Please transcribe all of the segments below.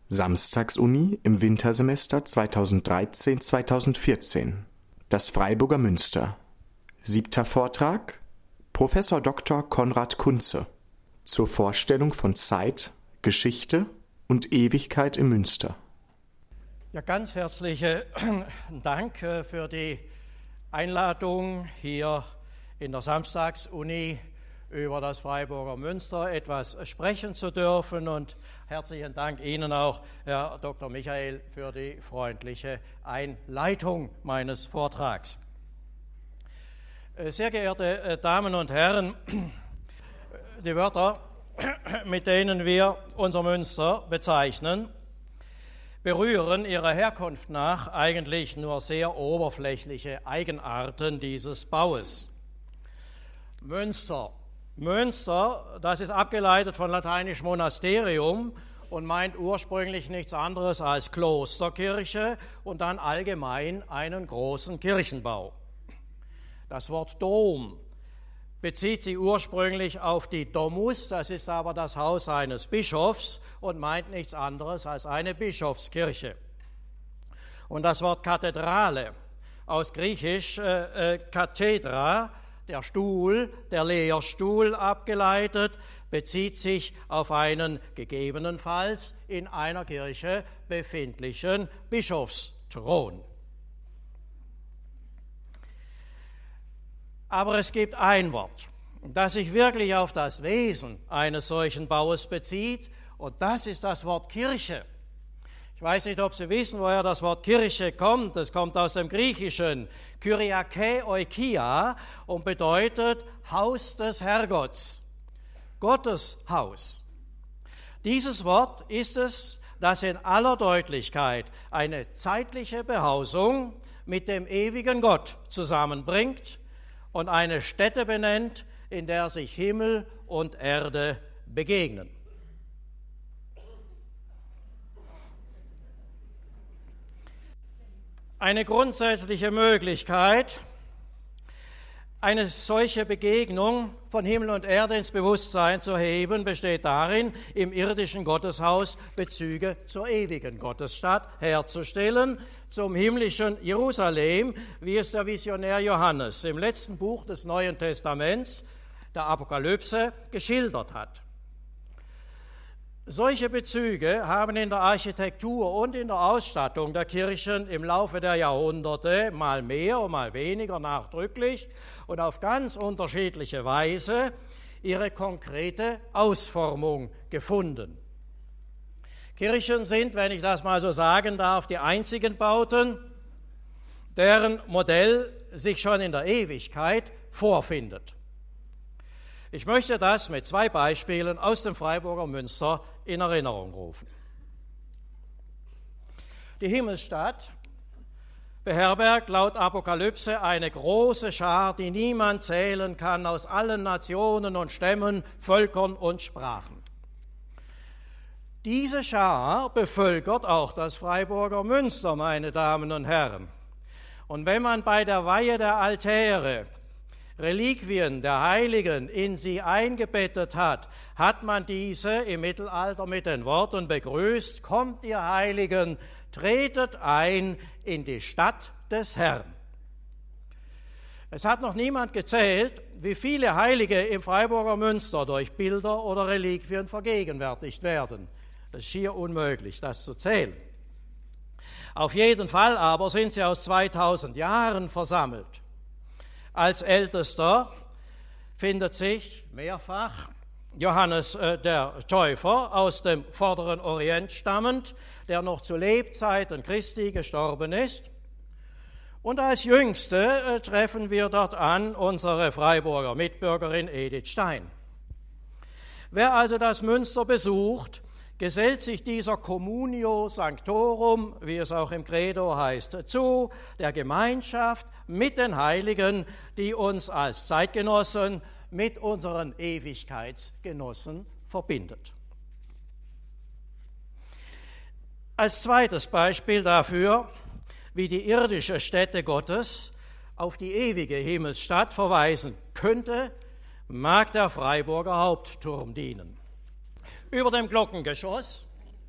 Samstagsuni im Wintersemester 2013/2014. Das Freiburger Münster. 7. Vortrag: Professor Dr. Konrad Kunze zur Vorstellung von Zeit, Geschichte und Ewigkeit im Münster. Ja, ganz herzlichen Dank für die Einladung, hier in der Samstagsuni über das Freiburger Münster etwas sprechen zu dürfen, und herzlichen Dank Ihnen auch, Herr Dr. Michael, für die freundliche Einleitung meines Vortrags. Sehr geehrte Damen und Herren, die Wörter, mit denen wir unser Münster bezeichnen, berühren ihrer Herkunft nach eigentlich nur sehr oberflächliche Eigenarten dieses Baues. Münster, das ist abgeleitet von lateinisch Monasterium und meint ursprünglich nichts anderes als Klosterkirche und dann allgemein einen großen Kirchenbau. Das Wort Dom bezieht sich ursprünglich auf die Domus, das ist aber das Haus eines Bischofs und meint nichts anderes als eine Bischofskirche. Und das Wort Kathedrale, aus Griechisch Kathedra, der Stuhl, der Lehrstuhl abgeleitet, bezieht sich auf einen gegebenenfalls in einer Kirche befindlichen Bischofsthron. Aber es gibt ein Wort, das sich wirklich auf das Wesen eines solchen Baues bezieht, und das ist das Wort Kirche. Ich weiß nicht, ob Sie wissen, woher das Wort Kirche kommt. Es kommt aus dem Griechischen Kyriake Oikia und bedeutet Haus des Herrgotts, Gottes Haus. Dieses Wort ist es, das in aller Deutlichkeit eine zeitliche Behausung mit dem ewigen Gott zusammenbringt und eine Stätte benennt, in der sich Himmel und Erde begegnen. Eine grundsätzliche Möglichkeit, eine solche Begegnung von Himmel und Erde ins Bewusstsein zu heben, besteht darin, im irdischen Gotteshaus Bezüge zur ewigen Gottesstadt herzustellen, zum himmlischen Jerusalem, wie es der Visionär Johannes im letzten Buch des Neuen Testaments, der Apokalypse, geschildert hat. Solche Bezüge haben in der Architektur und in der Ausstattung der Kirchen im Laufe der Jahrhunderte mal mehr und mal weniger nachdrücklich und auf ganz unterschiedliche Weise ihre konkrete Ausformung gefunden. Kirchen sind, wenn ich das mal so sagen darf, die einzigen Bauten, deren Modell sich schon in der Ewigkeit vorfindet. Ich möchte das mit 2 Beispielen aus dem Freiburger Münster in Erinnerung rufen. Die Himmelsstadt beherbergt laut Apokalypse eine große Schar, die niemand zählen kann, aus allen Nationen und Stämmen, Völkern und Sprachen. Diese Schar bevölkert auch das Freiburger Münster, meine Damen und Herren. Und wenn man bei der Weihe der Altäre Reliquien der Heiligen in sie eingebettet hat, hat man diese im Mittelalter mit den Worten begrüßt: Kommt, ihr Heiligen, tretet ein in die Stadt des Herrn. Es hat noch niemand gezählt, wie viele Heilige im Freiburger Münster durch Bilder oder Reliquien vergegenwärtigt werden. Es ist schier unmöglich, das zu zählen. Auf jeden Fall aber sind sie aus 2000 Jahren versammelt. Als ältester findet sich mehrfach Johannes der Täufer aus dem Vorderen Orient stammend, der noch zu Lebzeiten Christi gestorben ist. Und als jüngste treffen wir dort an unsere Freiburger Mitbürgerin Edith Stein. Wer also das Münster besucht, gesellt sich dieser Communio Sanctorum, wie es auch im Credo heißt, zu, der Gemeinschaft mit den Heiligen, die uns als Zeitgenossen mit unseren Ewigkeitsgenossen verbindet. Als zweites Beispiel dafür, wie die irdische Stätte Gottes auf die ewige Himmelsstadt verweisen könnte, mag der Freiburger Hauptturm dienen. Über dem Glockengeschoss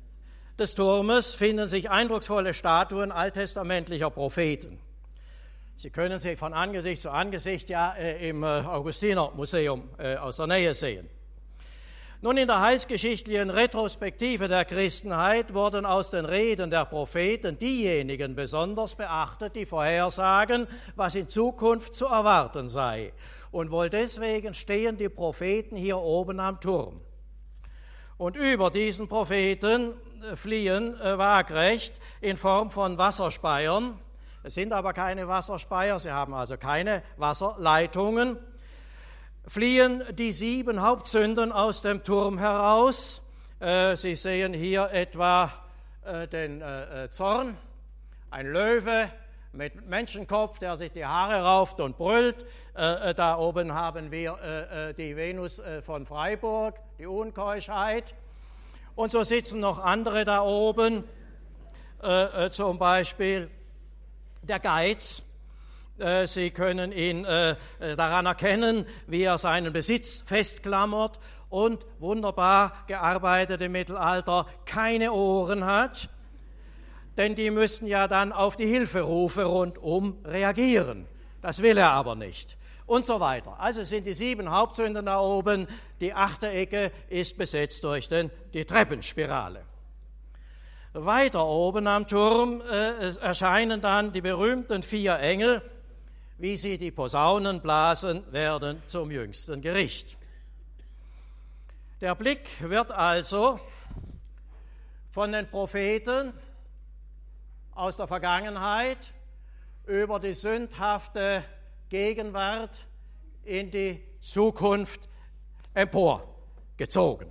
des Turmes finden sich eindrucksvolle Statuen alttestamentlicher Propheten. Sie können sie von Angesicht zu Angesicht im Augustinermuseum aus der Nähe sehen. Nun, in der heilsgeschichtlichen Retrospektive der Christenheit wurden aus den Reden der Propheten diejenigen besonders beachtet, die vorhersagen, was in Zukunft zu erwarten sei. Und wohl deswegen stehen die Propheten hier oben am Turm. Und über diesen Propheten fliehen waagrecht in Form von Wasserspeiern. Es sind aber keine Wasserspeier, sie haben also keine Wasserleitungen. Fliehen die 7 Hauptsünden aus dem Turm heraus. Sie sehen hier etwa den Zorn, ein Löwe mit Menschenkopf, der sich die Haare rauft und brüllt. Da oben haben wir die Venus von Freiburg, die Unkeuschheit. Und so sitzen noch andere da oben, zum Beispiel der Geiz. Sie können ihn daran erkennen, wie er seinen Besitz festklammert und wunderbar gearbeitet im Mittelalter keine Ohren hat, denn die müssen ja dann auf die Hilferufe rundum reagieren. Das will er aber nicht. Und so weiter. Also sind die 7 Hauptsünden da oben, die 8. Ecke ist besetzt durch die Treppenspirale. Weiter oben am Turm erscheinen dann die berühmten 4 Engel, wie sie die Posaunen blasen werden zum jüngsten Gericht. Der Blick wird also von den Propheten aus der Vergangenheit über die sündhafte Gegenwart in die Zukunft emporgezogen.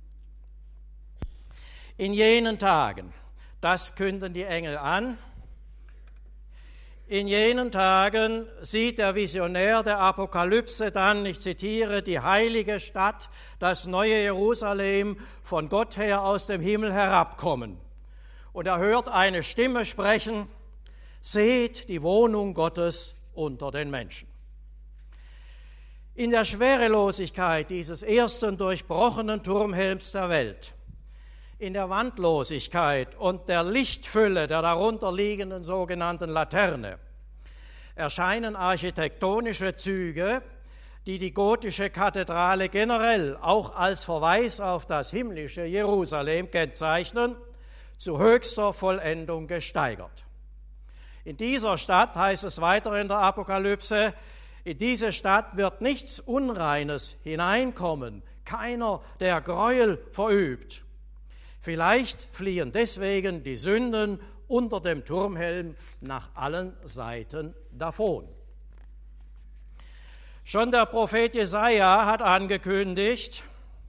In jenen Tagen, das künden die Engel an, in jenen Tagen sieht der Visionär der Apokalypse dann, ich zitiere, die heilige Stadt, das neue Jerusalem, von Gott her aus dem Himmel herabkommen. Und er hört eine Stimme sprechen, seht die Wohnung Gottes unter den Menschen. In der Schwerelosigkeit dieses ersten durchbrochenen Turmhelms der Welt, in der Wandlosigkeit und der Lichtfülle der darunter liegenden sogenannten Laterne erscheinen architektonische Züge, die die gotische Kathedrale generell auch als Verweis auf das himmlische Jerusalem kennzeichnen, zu höchster Vollendung gesteigert. In dieser Stadt, heißt es weiter in der Apokalypse, in diese Stadt wird nichts Unreines hineinkommen, keiner, der Gräuel verübt. Vielleicht fliehen deswegen die Sünden unter dem Turmhelm nach allen Seiten davon. Schon der Prophet Jesaja hat angekündigt,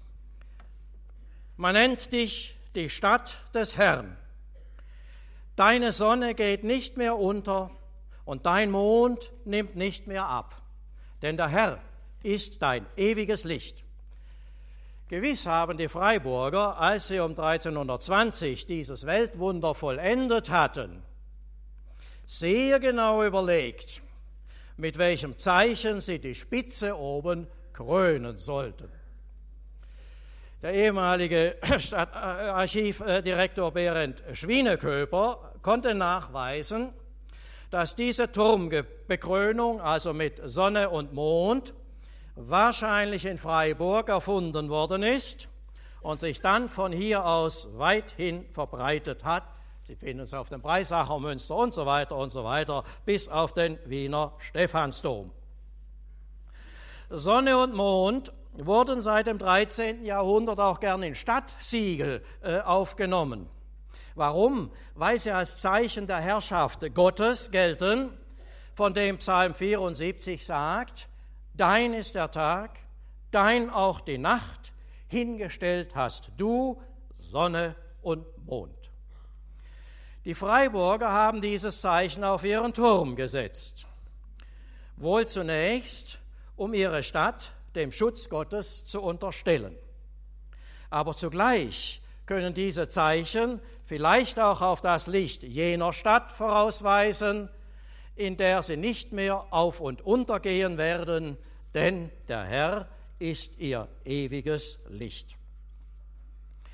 man nennt dich die Stadt des Herrn. Deine Sonne geht nicht mehr unter und dein Mond nimmt nicht mehr ab, denn der Herr ist dein ewiges Licht. Gewiss haben die Freiburger, als sie um 1320 dieses Weltwunder vollendet hatten, sehr genau überlegt, mit welchem Zeichen sie die Spitze oben krönen sollten. Der ehemalige Stadtarchivdirektor Berend Schwieneköper konnte nachweisen, dass diese Turmbekrönung, also mit Sonne und Mond, wahrscheinlich in Freiburg erfunden worden ist und sich dann von hier aus weithin verbreitet hat. Sie finden es auf dem Breisacher Münster und so weiter, bis auf den Wiener Stephansdom. Sonne und Mond wurden seit dem 13. Jahrhundert auch gern in Stadtsiegel aufgenommen. Warum? Weil sie als Zeichen der Herrschaft Gottes gelten, von dem Psalm 74 sagt, dein ist der Tag, dein auch die Nacht, hingestellt hast du Sonne und Mond. Die Freiburger haben dieses Zeichen auf ihren Turm gesetzt. Wohl zunächst, um ihre Stadt dem Schutz Gottes zu unterstellen. Aber zugleich können diese Zeichen vielleicht auch auf das Licht jener Stadt vorausweisen, in der sie nicht mehr auf und untergehen werden, denn der Herr ist ihr ewiges Licht.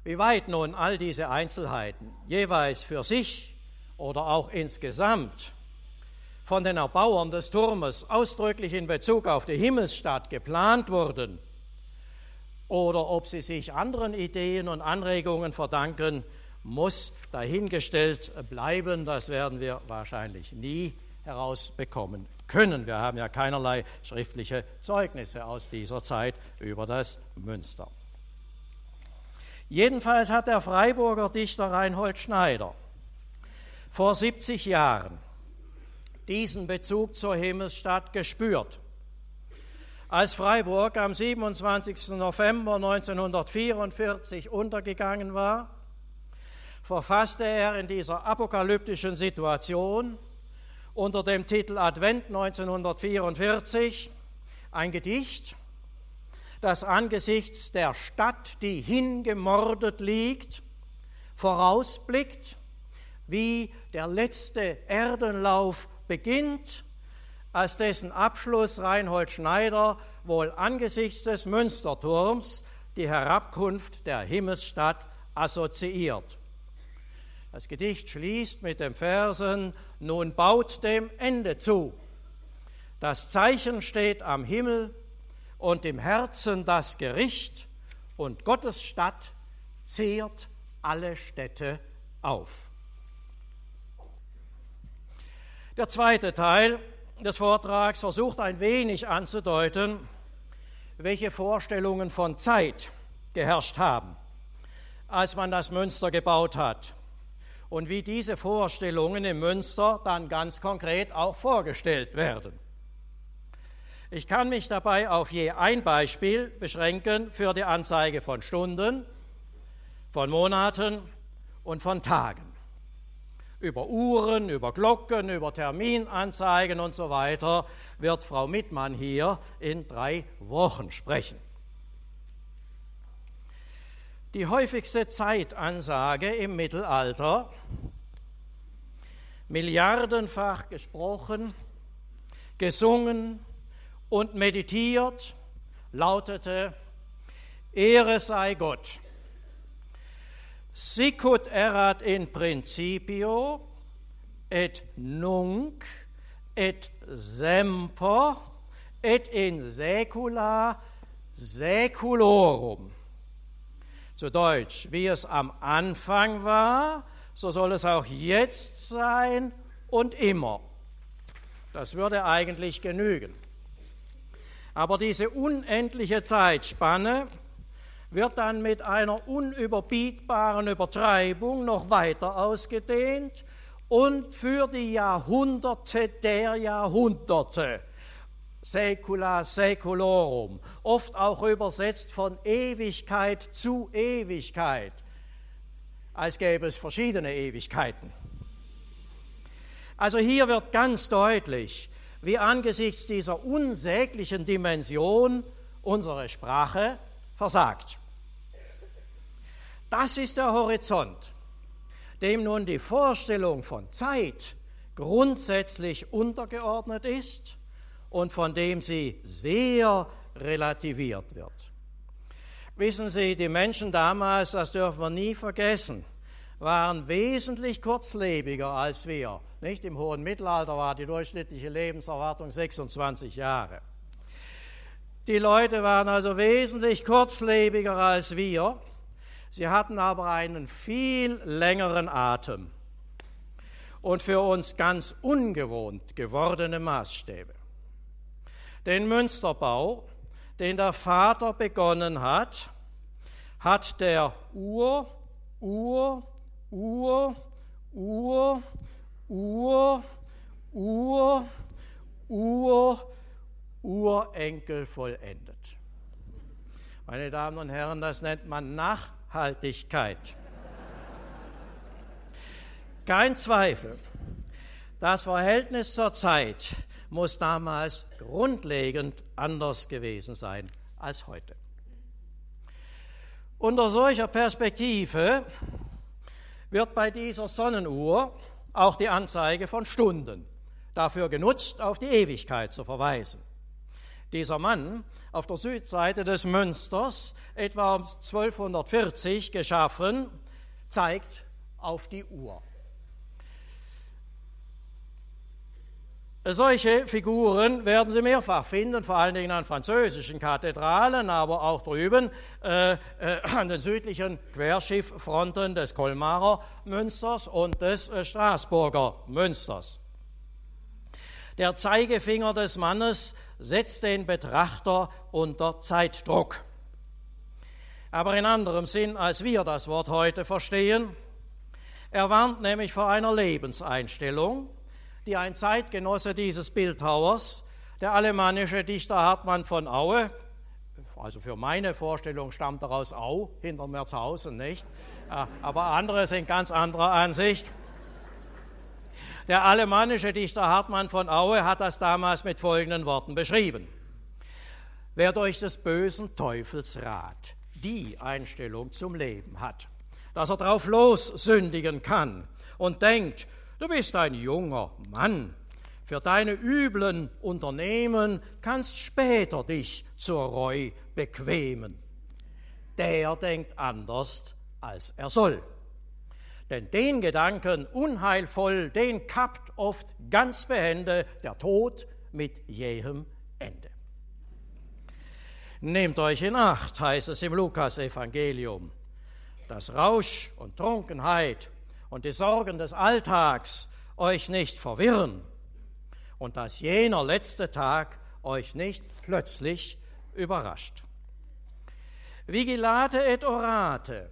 Wie weit nun all diese Einzelheiten jeweils für sich oder auch insgesamt von den Erbauern des Turmes ausdrücklich in Bezug auf die Himmelsstadt geplant wurden oder ob sie sich anderen Ideen und Anregungen verdanken, muss dahingestellt bleiben. Das werden wir wahrscheinlich nie herausbekommen können. Wir haben ja keinerlei schriftliche Zeugnisse aus dieser Zeit über das Münster. Jedenfalls hat der Freiburger Dichter Reinhold Schneider vor 70 Jahren diesen Bezug zur Himmelsstadt gespürt. Als Freiburg am 27. November 1944 untergegangen war, verfasste er in dieser apokalyptischen Situation unter dem Titel Advent 1944 ein Gedicht, das angesichts der Stadt, die hingemordet liegt, vorausblickt, wie der letzte Erdenlauf beginnt, als dessen Abschluss Reinhold Schneider wohl angesichts des Münsterturms die Herabkunft der Himmelsstadt assoziiert. Das Gedicht schließt mit den Versen: Nun baut dem Ende zu. Das Zeichen steht am Himmel und im Herzen das Gericht, und Gottes Stadt zehrt alle Städte auf. Der zweite Teil des Vortrags versucht ein wenig anzudeuten, welche Vorstellungen von Zeit geherrscht haben, als man das Münster gebaut hat, und wie diese Vorstellungen im Münster dann ganz konkret auch vorgestellt werden. Ich kann mich dabei auf je ein Beispiel beschränken für die Anzeige von Stunden, von Monaten und von Tagen. Über Uhren, über Glocken, über Terminanzeigen und so weiter wird Frau Mittmann hier in 3 Wochen sprechen. Die häufigste Zeitansage im Mittelalter, milliardenfach gesprochen, gesungen und meditiert, lautete: Ehre sei Gott. Sicut erat in principio, et nunc, et semper, et in saecula saeculorum. Zu Deutsch: Wie es am Anfang war, so soll es auch jetzt sein und immer. Das würde eigentlich genügen. Aber diese unendliche Zeitspanne wird dann mit einer unüberbietbaren Übertreibung noch weiter ausgedehnt und für die Jahrhunderte der Jahrhunderte, saecula saeculorum, oft auch übersetzt von Ewigkeit zu Ewigkeit, als gäbe es verschiedene Ewigkeiten. Also hier wird ganz deutlich, wie angesichts dieser unsäglichen Dimension unsere Sprache versagt. Das ist der Horizont, dem nun die Vorstellung von Zeit grundsätzlich untergeordnet ist und von dem sie sehr relativiert wird. Wissen Sie, die Menschen damals, das dürfen wir nie vergessen, waren wesentlich kurzlebiger als wir. Nicht? Im hohen Mittelalter war die durchschnittliche Lebenserwartung 26 Jahre. Die Leute waren also wesentlich kurzlebiger als wir. Sie hatten aber einen viel längeren Atem und für uns ganz ungewohnt gewordene Maßstäbe. Den Münsterbau, den der Vater begonnen hat, hat der Urenkel vollendet. Meine Damen und Herren, das nennt man Nachhaltigkeit. Kein Zweifel, das Verhältnis zur Zeit muss damals grundlegend anders gewesen sein als heute. Unter solcher Perspektive wird bei dieser Sonnenuhr auch die Anzeige von Stunden dafür genutzt, auf die Ewigkeit zu verweisen. Dieser Mann auf der Südseite des Münsters, etwa um 1240 geschaffen, zeigt auf die Uhr. Solche Figuren werden Sie mehrfach finden, vor allen Dingen an französischen Kathedralen, aber auch drüben an den südlichen Querschifffronten des Colmarer Münsters und des Straßburger Münsters. Der Zeigefinger des Mannes setzt den Betrachter unter Zeitdruck. Aber in anderem Sinn, als wir das Wort heute verstehen. Er warnt nämlich vor einer Lebenseinstellung, die ein Zeitgenosse dieses Bildhauers, der alemannische Dichter Hartmann von Aue, also für meine Vorstellung stammt er aus Au, hinter Merzhausen, nicht? Aber andere sind ganz anderer Ansicht. Der alemannische Dichter Hartmann von Aue hat das damals mit folgenden Worten beschrieben. Wer durch des bösen Teufels Rat die Einstellung zum Leben hat, dass er drauf los sündigen kann und denkt, du bist ein junger Mann, für deine üblen Unternehmen kannst später dich zur Reu bequemen. Der denkt anders, als er soll. Denn den Gedanken unheilvoll, den kappt oft ganz behende der Tod mit jähem Ende. Nehmt euch in Acht, heißt es im Lukas-Evangelium, dass Rausch und Trunkenheit und die Sorgen des Alltags euch nicht verwirren und dass jener letzte Tag euch nicht plötzlich überrascht. Vigilate et orate,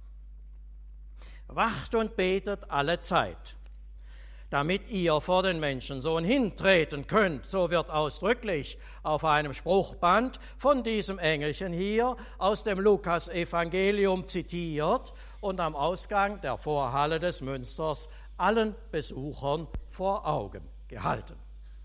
wacht und betet alle Zeit, damit ihr vor den Menschensohn hintreten könnt. So wird ausdrücklich auf einem Spruchband von diesem Engelchen hier aus dem Lukas-Evangelium zitiert und am Ausgang der Vorhalle des Münsters allen Besuchern vor Augen gehalten.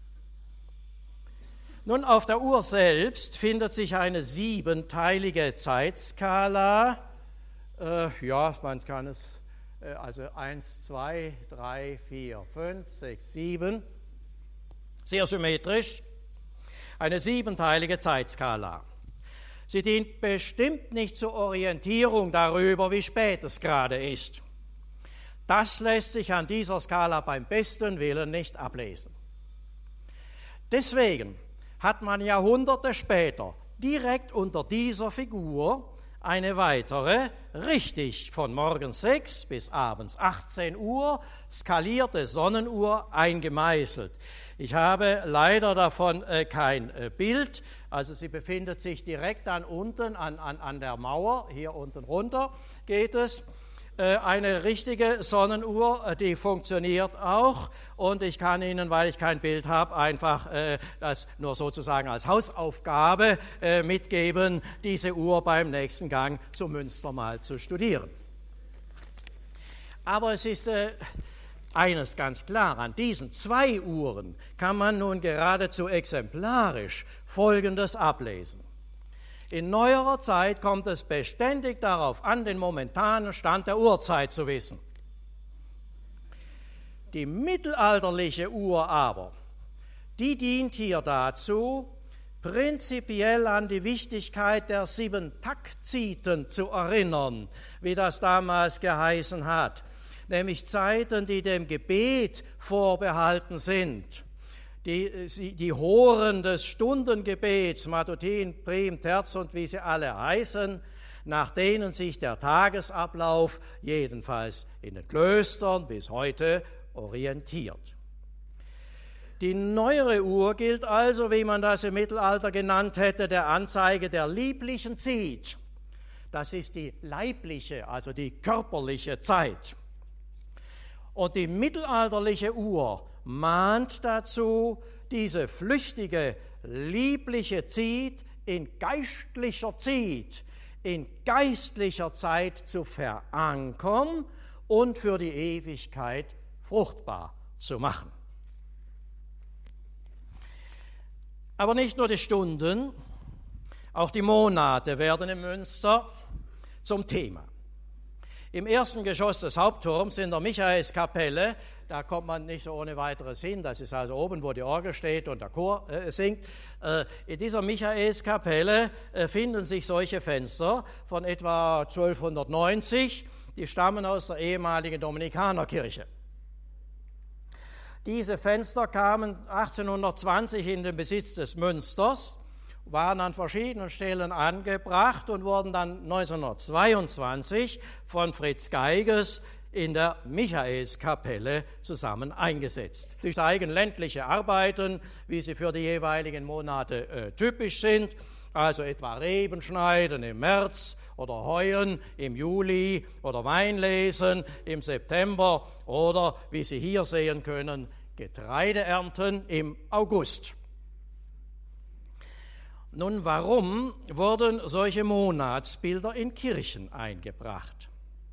Nun, auf der Uhr selbst findet sich eine 7-teilige Zeitskala. Man kann es, also 1, 2, 3, 4, 5, 6, 7, sehr symmetrisch, eine 7-teilige Zeitskala. Sie dient bestimmt nicht zur Orientierung darüber, wie spät es gerade ist. Das lässt sich an dieser Skala beim besten Willen nicht ablesen. Deswegen hat man Jahrhunderte später direkt unter dieser Figur eine weitere, richtig von morgens 6 bis abends 18 Uhr, skalierte Sonnenuhr eingemeißelt. Ich habe leider davon kein Bild, also sie befindet sich direkt dann unten an der Mauer, hier unten runter geht es. Eine richtige Sonnenuhr, die funktioniert auch und ich kann Ihnen, weil ich kein Bild habe, einfach das nur sozusagen als Hausaufgabe mitgeben, diese Uhr beim nächsten Gang zum Münster mal zu studieren. Aber es ist eines ganz klar, an diesen 2 Uhren kann man nun geradezu exemplarisch Folgendes ablesen. In neuerer Zeit kommt es beständig darauf an, den momentanen Stand der Uhrzeit zu wissen. Die mittelalterliche Uhr aber, die dient hier dazu, prinzipiell an die Wichtigkeit der 7 Taktziten zu erinnern, wie das damals geheißen hat, nämlich Zeiten, die dem Gebet vorbehalten sind. Die Horen des Stundengebets, Matutin, Prim, Terz und wie sie alle heißen, nach denen sich der Tagesablauf jedenfalls in den Klöstern bis heute orientiert. Die neuere Uhr gilt also, wie man das im Mittelalter genannt hätte, der Anzeige der lieblichen Zeit. Das ist die leibliche, also die körperliche Zeit. Und die mittelalterliche Uhr mahnt dazu, diese flüchtige, liebliche Zeit in geistlicher Zeit zu verankern und für die Ewigkeit fruchtbar zu machen. Aber nicht nur die Stunden, auch die Monate werden im Münster zum Thema. Im ersten Geschoss des Hauptturms in der Michaelskapelle, da kommt man nicht so ohne weiteres hin. Das ist also oben, wo die Orgel steht und der Chor singt. In dieser Michaelskapelle finden sich solche Fenster von etwa 1290. Die stammen aus der ehemaligen Dominikanerkirche. Diese Fenster kamen 1820 in den Besitz des Münsters, waren an verschiedenen Stellen angebracht und wurden dann 1922 von Fritz Geiges in der Michaelskapelle zusammen eingesetzt. Sie zeigen ländliche Arbeiten, wie sie für die jeweiligen Monate typisch sind, also etwa Reben schneiden im März oder Heuen im Juli oder Weinlesen im September oder, wie Sie hier sehen können, Getreideernten im August. Nun, warum wurden solche Monatsbilder in Kirchen eingebracht?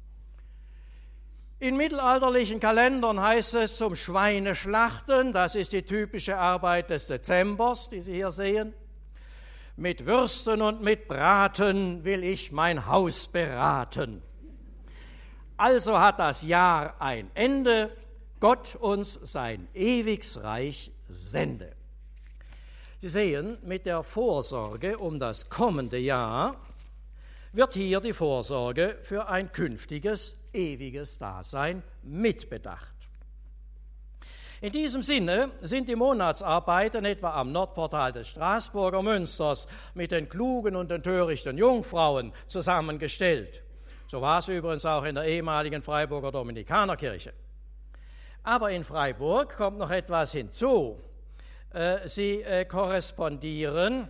In mittelalterlichen Kalendern heißt es zum Schweineschlachten, das ist die typische Arbeit des Dezembers, die Sie hier sehen. Mit Würsten und mit Braten will ich mein Haus beraten. Also hat das Jahr ein Ende, Gott uns sein ewiges Reich sende. Sie sehen, mit der Vorsorge um das kommende Jahr wird hier die Vorsorge für ein künftiges, ewiges Dasein mitbedacht. In diesem Sinne sind die Monatsarbeiten etwa am Nordportal des Straßburger Münsters mit den klugen und den törichten Jungfrauen zusammengestellt. So war es übrigens auch in der ehemaligen Freiburger Dominikanerkirche. Aber in Freiburg kommt noch etwas hinzu. Sie korrespondieren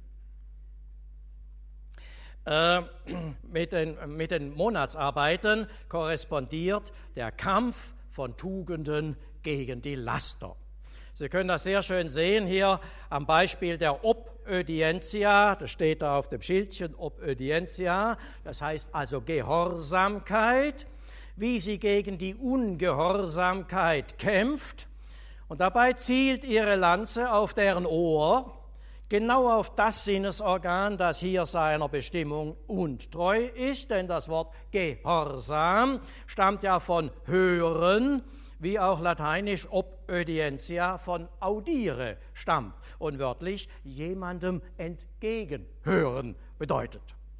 mit den Monatsarbeiten korrespondiert der Kampf von Tugenden gegen die Laster. Sie können das sehr schön sehen hier am Beispiel der Obödientia, das steht da auf dem Schildchen, Obödientia, das heißt also Gehorsamkeit, wie sie gegen die Ungehorsamkeit kämpft. Und dabei zielt ihre Lanze auf deren Ohr, genau auf das Sinnesorgan, das hier seiner Bestimmung untreu ist, denn das Wort Gehorsam stammt ja von hören, wie auch lateinisch obödientia von audire stammt und wörtlich jemandem entgegenhören bedeutet.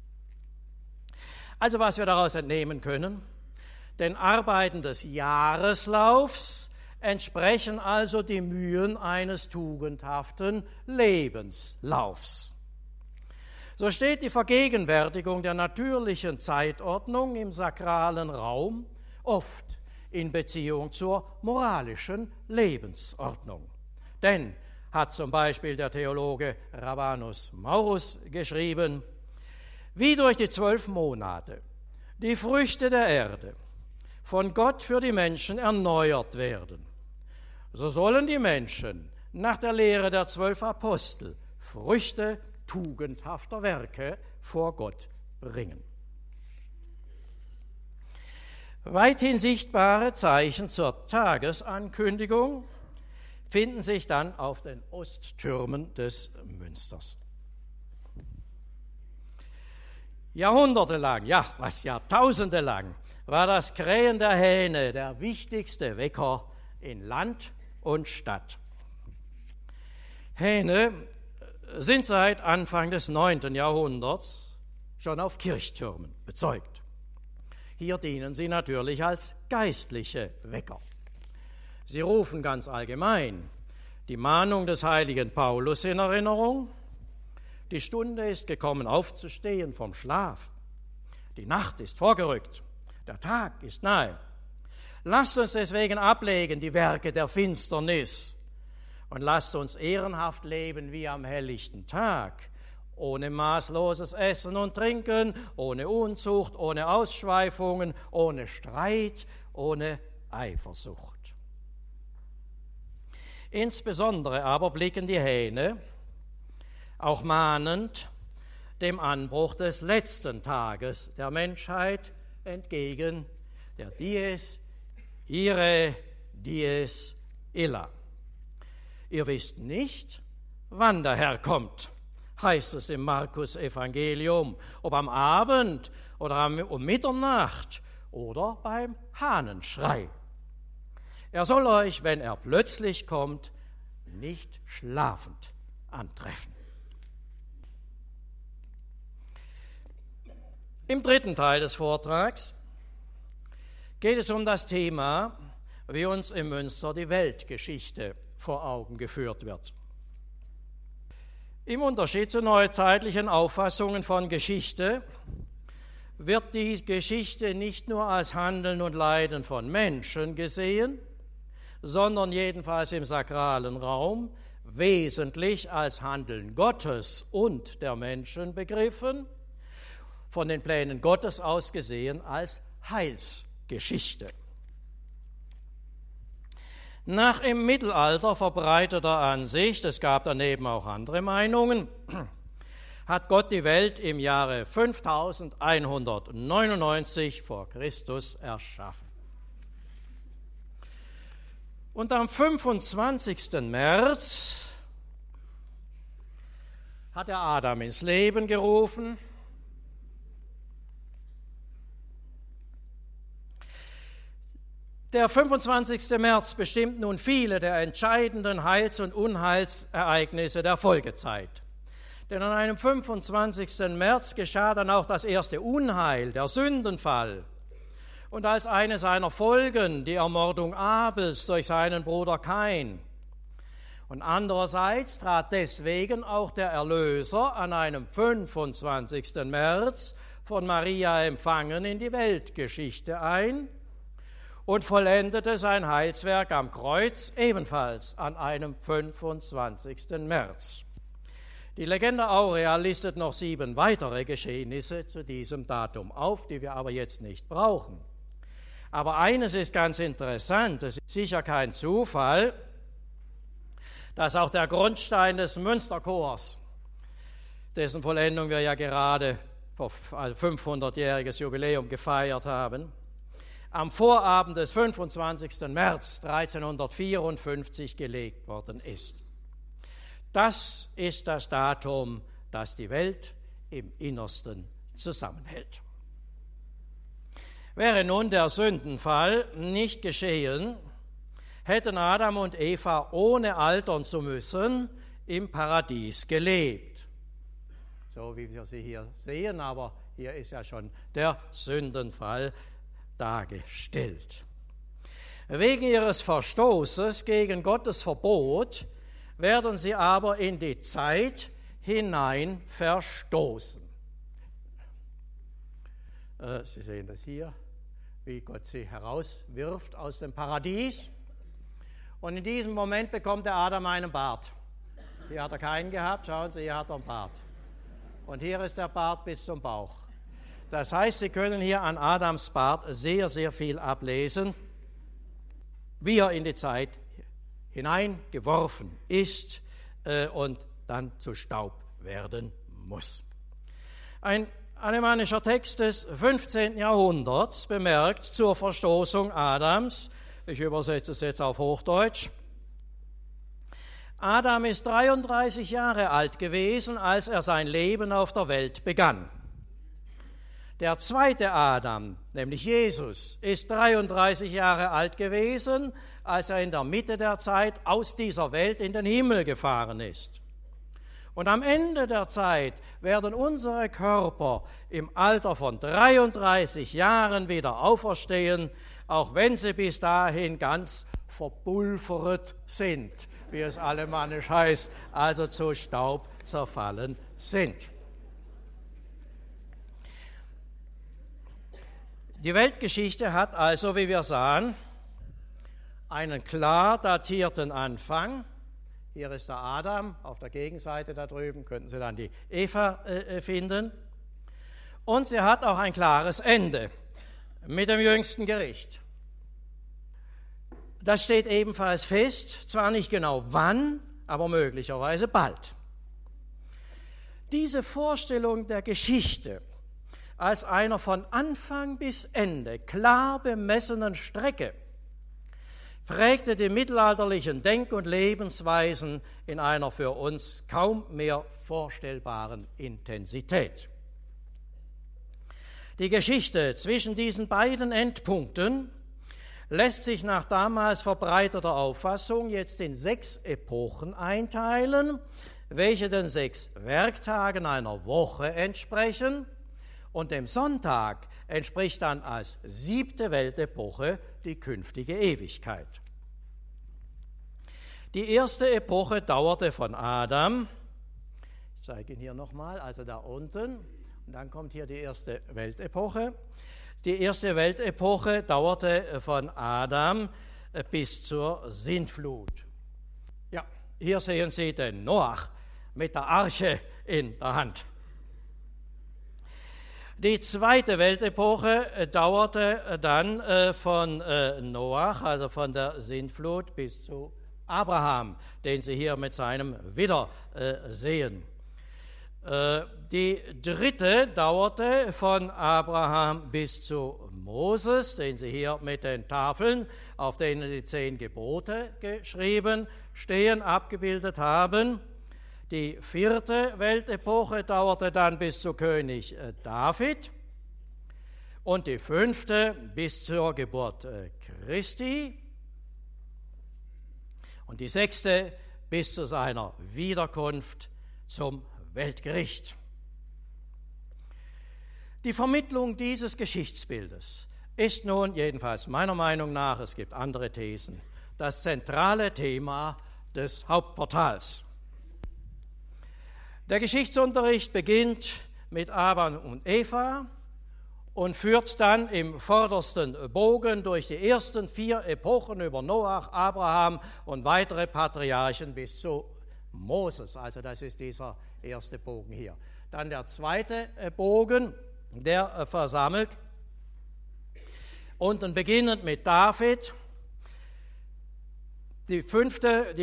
Also was wir daraus entnehmen können, den Arbeiten des Jahreslaufs entsprechen also die Mühen eines tugendhaften Lebenslaufs. So steht die Vergegenwärtigung der natürlichen Zeitordnung im sakralen Raum oft in Beziehung zur moralischen Lebensordnung. Denn, hat zum Beispiel der Theologe Rabanus Maurus geschrieben, wie durch die 12 Monate die Früchte der Erde von Gott für die Menschen erneuert werden, so sollen die Menschen nach der Lehre der 12 Apostel Früchte tugendhafter Werke vor Gott bringen. Weithin sichtbare Zeichen zur Tagesankündigung finden sich dann auf den Osttürmen des Münsters. Jahrhundertelang, ja, was Jahrtausende lang, war das Krähen der Hähne der wichtigste Wecker in Land und Stadt. Hähne sind seit Anfang des 9. Jahrhunderts schon auf Kirchtürmen bezeugt. Hier dienen sie natürlich als geistliche Wecker. Sie rufen ganz allgemein die Mahnung des heiligen Paulus in Erinnerung. Die Stunde ist gekommen, aufzustehen vom Schlaf. Die Nacht ist vorgerückt, der Tag ist nahe. Lasst uns deswegen ablegen die Werke der Finsternis und lasst uns ehrenhaft leben wie am helllichten Tag, ohne maßloses Essen und Trinken, ohne Unzucht, ohne Ausschweifungen, ohne Streit, ohne Eifersucht. Insbesondere aber blicken die Hähne auch mahnend dem Anbruch des letzten Tages der Menschheit entgegen, der Dies Irae, Dies Illa. Ihr wisst nicht, wann der Herr kommt, heißt es im Markus-Evangelium, ob am Abend oder um Mitternacht oder beim Hahnenschrei. Er soll euch, wenn er plötzlich kommt, nicht schlafend antreffen. Im dritten Teil des Vortrags geht es um das Thema, wie uns im Münster die Weltgeschichte vor Augen geführt wird. Im Unterschied zu neuzeitlichen Auffassungen von Geschichte wird die Geschichte nicht nur als Handeln und Leiden von Menschen gesehen, sondern jedenfalls im sakralen Raum wesentlich als Handeln Gottes und der Menschen begriffen, von den Plänen Gottes aus gesehen als Heilsgeschichte. Nach im Mittelalter verbreiteter Ansicht, es gab daneben auch andere Meinungen, hat Gott die Welt im Jahre 5199 vor Christus erschaffen. Und am 25. März hat er Adam ins Leben gerufen. Der 25. März bestimmt nun viele der entscheidenden Heils- und Unheilsereignisse der Folgezeit. Denn an einem 25. März geschah dann auch das erste Unheil, der Sündenfall. Und als eine seiner Folgen die Ermordung Abels durch seinen Bruder Kain. Und andererseits trat deswegen auch der Erlöser an einem 25. März von Maria empfangen in die Weltgeschichte ein und vollendete sein Heilswerk am Kreuz ebenfalls an einem 25. März. Die Legende Aurea listet noch 7 weitere Geschehnisse zu diesem Datum auf, die wir aber jetzt nicht brauchen. Aber eines ist ganz interessant, es ist sicher kein Zufall, dass auch der Grundstein des Münsterchors, dessen Vollendung wir ja gerade vor 500-jähriges Jubiläum gefeiert haben, am Vorabend des 25. März 1354 gelegt worden ist. Das ist das Datum, das die Welt im Innersten zusammenhält. Wäre nun der Sündenfall nicht geschehen, hätten Adam und Eva ohne altern zu müssen im Paradies gelebt. So wie wir sie hier sehen, aber hier ist ja schon der Sündenfall dargestellt. Wegen ihres Verstoßes gegen Gottes Verbot werden sie aber in die Zeit hinein verstoßen. Sie sehen das hier, wie Gott sie herauswirft aus dem Paradies. Und in diesem Moment bekommt der Adam einen Bart. Hier hat er keinen gehabt, schauen Sie, hier hat er einen Bart. Und hier ist der Bart bis zum Bauch. Das heißt, Sie können hier an Adams Bart sehr, sehr viel ablesen, wie er in die Zeit hineingeworfen ist und dann zu Staub werden muss. Ein alemannischer Text des 15. Jahrhunderts bemerkt zur Verstoßung Adams, ich übersetze es jetzt auf Hochdeutsch, Adam ist 33 Jahre alt gewesen, als er sein Leben auf der Welt begann. Der zweite Adam, nämlich Jesus, ist 33 Jahre alt gewesen, als er in der Mitte der Zeit aus dieser Welt in den Himmel gefahren ist. Und am Ende der Zeit werden unsere Körper im Alter von 33 Jahren wieder auferstehen, auch wenn sie bis dahin ganz verpulvert sind, wie es alemannisch heißt, also zu Staub zerfallen sind. Die Weltgeschichte hat also, wie wir sahen, einen klar datierten Anfang. Hier ist der Adam, auf der Gegenseite da drüben könnten Sie dann die Eva finden. Und sie hat auch ein klares Ende mit dem jüngsten Gericht. Das steht ebenfalls fest, zwar nicht genau wann, aber möglicherweise bald. Diese Vorstellung der Geschichte als einer von Anfang bis Ende klar bemessenen Strecke prägte die mittelalterlichen Denk- und Lebensweisen in einer für uns kaum mehr vorstellbaren Intensität. Die Geschichte zwischen diesen beiden Endpunkten lässt sich nach damals verbreiteter Auffassung jetzt in 6 Epochen einteilen, welche den 6 Werktagen einer Woche entsprechen, und dem Sonntag entspricht dann als 7. Weltepoche die künftige Ewigkeit. Die erste Epoche dauerte von Adam, ich zeige ihn hier nochmal, also da unten, und dann kommt hier die erste Weltepoche. Die erste Weltepoche dauerte von Adam bis zur Sintflut. Ja, hier sehen Sie den Noach mit der Arche in der Hand. Die zweite Weltepoche dauerte dann von Noach, also von der Sintflut, bis zu Abraham, den Sie hier mit seinem Widder sehen. Die dritte dauerte von Abraham bis zu Moses, den Sie hier mit den Tafeln, auf denen die 10 Gebote geschrieben stehen, abgebildet haben. Die 4. Weltepoche dauerte dann bis zu König David und die 5. bis zur Geburt Christi und die 6. bis zu seiner Wiederkunft zum Weltgericht. Die Vermittlung dieses Geschichtsbildes ist nun, jedenfalls meiner Meinung nach, es gibt andere Thesen, das zentrale Thema des Hauptportals. Der Geschichtsunterricht beginnt mit Adam und Eva und führt dann im vordersten Bogen durch die ersten 4 Epochen über Noach, Abraham und weitere Patriarchen bis zu Moses. Also das ist dieser erste Bogen hier. Dann der zweite Bogen, der versammelt, unten beginnend mit David, die 5.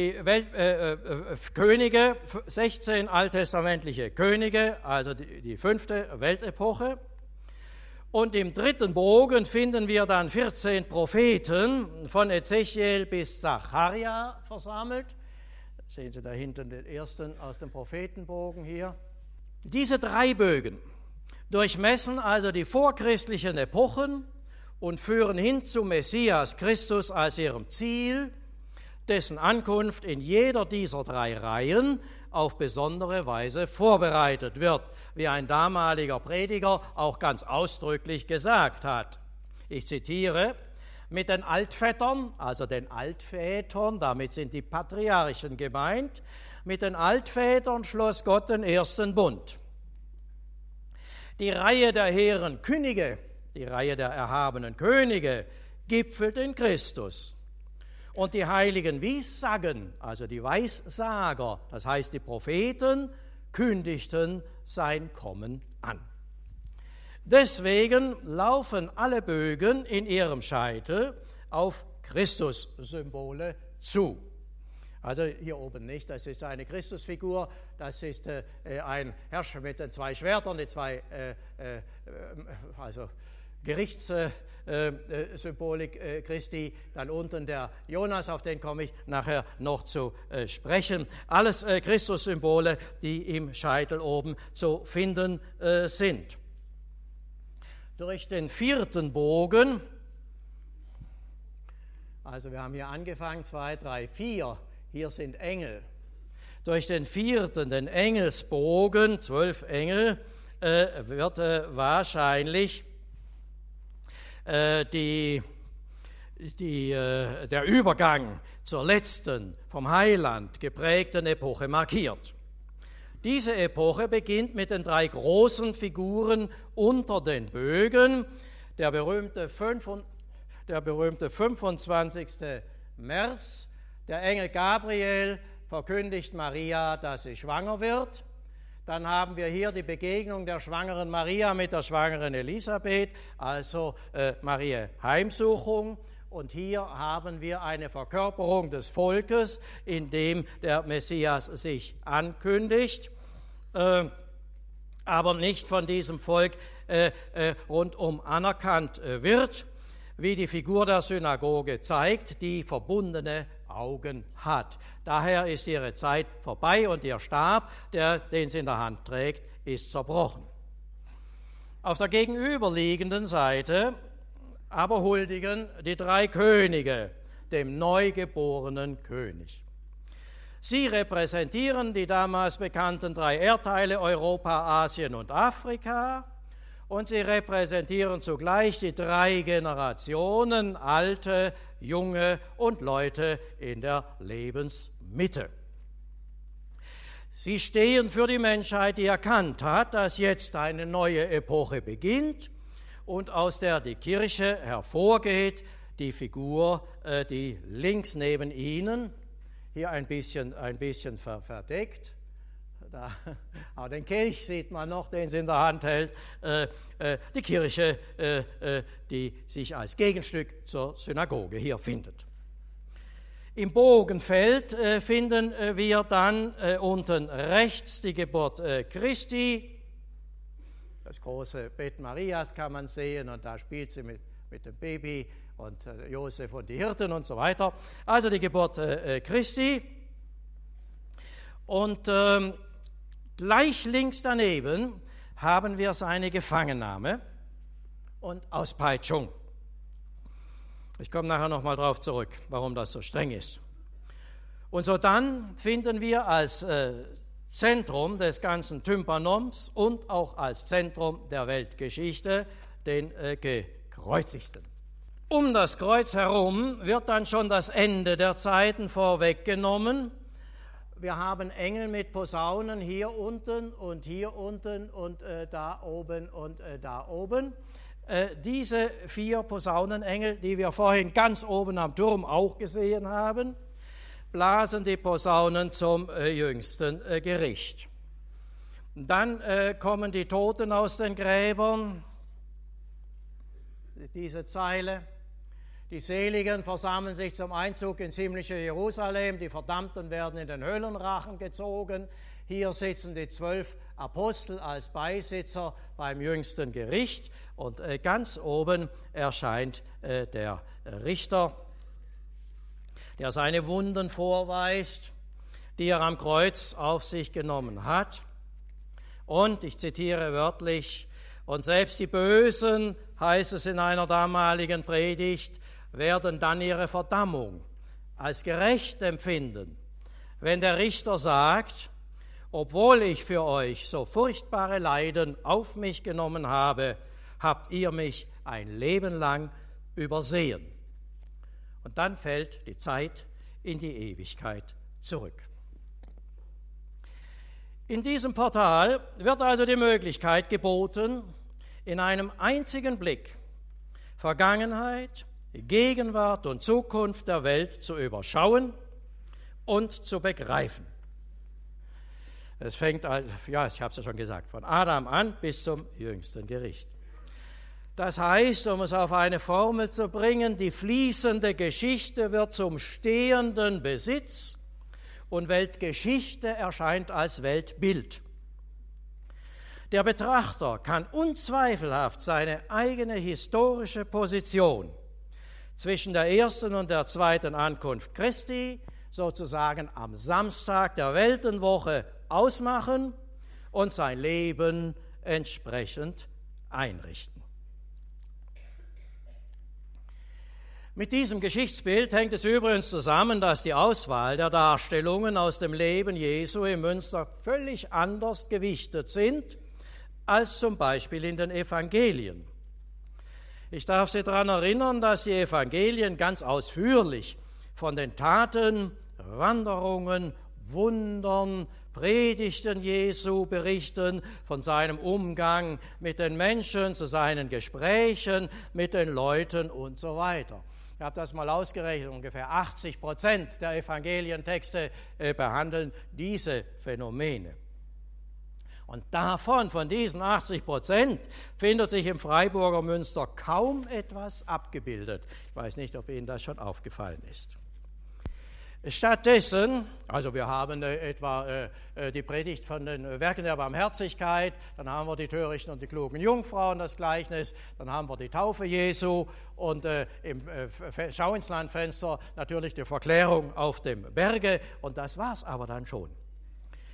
Könige, 16 alttestamentliche Könige, also die 5. Weltepoche. Und im 3. Bogen finden wir dann 14 Propheten, von Ezechiel bis Sacharja versammelt. Sehen Sie da hinten den ersten aus dem Prophetenbogen hier. Diese 3 Bögen durchmessen also die vorchristlichen Epochen und führen hin zu Messias Christus als ihrem Ziel, dessen Ankunft in jeder dieser 3 Reihen auf besondere Weise vorbereitet wird, wie ein damaliger Prediger auch ganz ausdrücklich gesagt hat. Ich zitiere: Mit den Altvätern, also den Altvätern, damit sind die Patriarchen gemeint, mit den Altvätern schloss Gott den ersten Bund. Die Reihe der hehren Könige, die Reihe der erhabenen Könige, gipfelt in Christus. Und die heiligen Weissagen, also die Weissager, das heißt die Propheten, kündigten sein Kommen an. Deswegen laufen alle Bögen in ihrem Scheitel auf Christus-Symbole zu. Also hier oben nicht, das ist eine Christusfigur, das ist ein Herrscher mit den 2 Schwertern, die 2 Gerichtssymbolik Christi, dann unten der Jonas, auf den komme ich nachher noch zu sprechen. Alles Christussymbole, die im Scheitel oben zu finden sind. Durch den 4. Bogen, also wir haben hier angefangen, 2, 3, 4, hier sind Engel. Durch den 4., den Engelsbogen, 12 Engel, wird wahrscheinlich der Übergang zur letzten, vom Heiland geprägten Epoche markiert. Diese Epoche beginnt mit den 3 großen Figuren unter den Bögen. Der berühmte 25. März, der Engel Gabriel verkündigt Maria, dass sie schwanger wird. Dann haben wir hier die Begegnung der schwangeren Maria mit der schwangeren Elisabeth, also Mariä Heimsuchung. Und hier haben wir eine Verkörperung des Volkes, in dem der Messias sich ankündigt, aber nicht von diesem Volk rundum anerkannt wird, wie die Figur der Synagoge zeigt, die verbundene Augen hat. Daher ist ihre Zeit vorbei und ihr Stab, den sie in der Hand trägt, ist zerbrochen. Auf der gegenüberliegenden Seite aber huldigen die 3 Könige, dem neugeborenen König. Sie repräsentieren die damals bekannten 3 Erdteile Europa, Asien und Afrika und sie repräsentieren zugleich die 3 Generationen, Alte, Junge und Leute in der Lebensmitte. Sie stehen für die Menschheit, die erkannt hat, dass jetzt eine neue Epoche beginnt und aus der die Kirche hervorgeht, die Figur, die links neben Ihnen, hier ein bisschen verdeckt, da, aber den Kelch sieht man noch, den sie in der Hand hält, die Kirche, die sich als Gegenstück zur Synagoge hier findet. Im Bogenfeld finden wir dann unten rechts die Geburt Christi. Das große Bett Marias kann man sehen und da spielt sie mit dem Baby und Josef und die Hirten und so weiter. Also die Geburt Christi. Und gleich links daneben haben wir seine Gefangennahme und Auspeitschung. Ich komme nachher nochmal darauf zurück, warum das so streng ist. Und so dann finden wir als Zentrum des ganzen Tympanoms und auch als Zentrum der Weltgeschichte den Gekreuzigten. Um das Kreuz herum wird dann schon das Ende der Zeiten vorweggenommen. Wir haben Engel mit Posaunen hier unten und da oben und da oben. Diese 4 Posaunenengel, die wir vorhin ganz oben am Turm auch gesehen haben, blasen die Posaunen zum jüngsten Gericht. Dann kommen die Toten aus den Gräbern, diese Zeile. Die Seligen versammeln sich zum Einzug ins himmlische Jerusalem, die Verdammten werden in den Höllenrachen gezogen. Hier sitzen die 12 Apostel als Beisitzer beim jüngsten Gericht und ganz oben erscheint der Richter, der seine Wunden vorweist, die er am Kreuz auf sich genommen hat. Und, ich zitiere wörtlich, und selbst die Bösen, heißt es in einer damaligen Predigt, werden dann ihre Verdammung als gerecht empfinden, wenn der Richter sagt, obwohl ich für euch so furchtbare Leiden auf mich genommen habe, habt ihr mich ein Leben lang übersehen. Und dann fällt die Zeit in die Ewigkeit zurück. In diesem Portal wird also die Möglichkeit geboten, in einem einzigen Blick Vergangenheit, Gegenwart und Zukunft der Welt zu überschauen und zu begreifen. Es fängt, ja, ich habe es ja schon gesagt, von Adam an bis zum jüngsten Gericht. Das heißt, um es auf eine Formel zu bringen, die fließende Geschichte wird zum stehenden Besitz und Weltgeschichte erscheint als Weltbild. Der Betrachter kann unzweifelhaft seine eigene historische Position zwischen der ersten und der zweiten Ankunft Christi, sozusagen am Samstag der Weltenwoche, ausmachen und sein Leben entsprechend einrichten. Mit diesem Geschichtsbild hängt es übrigens zusammen, dass die Auswahl der Darstellungen aus dem Leben Jesu im Münster völlig anders gewichtet sind als zum Beispiel in den Evangelien. Ich darf Sie daran erinnern, dass die Evangelien ganz ausführlich von den Taten, Wanderungen, Wundern, Predigten Jesu berichten, von seinem Umgang mit den Menschen, zu seinen Gesprächen mit den Leuten und so weiter. Ich habe das mal ausgerechnet, ungefähr 80% der Evangelientexte behandeln diese Phänomene. Und von diesen 80%, findet sich im Freiburger Münster kaum etwas abgebildet. Ich weiß nicht, ob Ihnen das schon aufgefallen ist. Stattdessen, also wir haben etwa die Predigt von den Werken der Barmherzigkeit, dann haben wir die törichten und die klugen Jungfrauen, das Gleichnis, dann haben wir die Taufe Jesu und im Schau ins Landfenster natürlich die Verklärung auf dem Berge und das war's aber dann schon.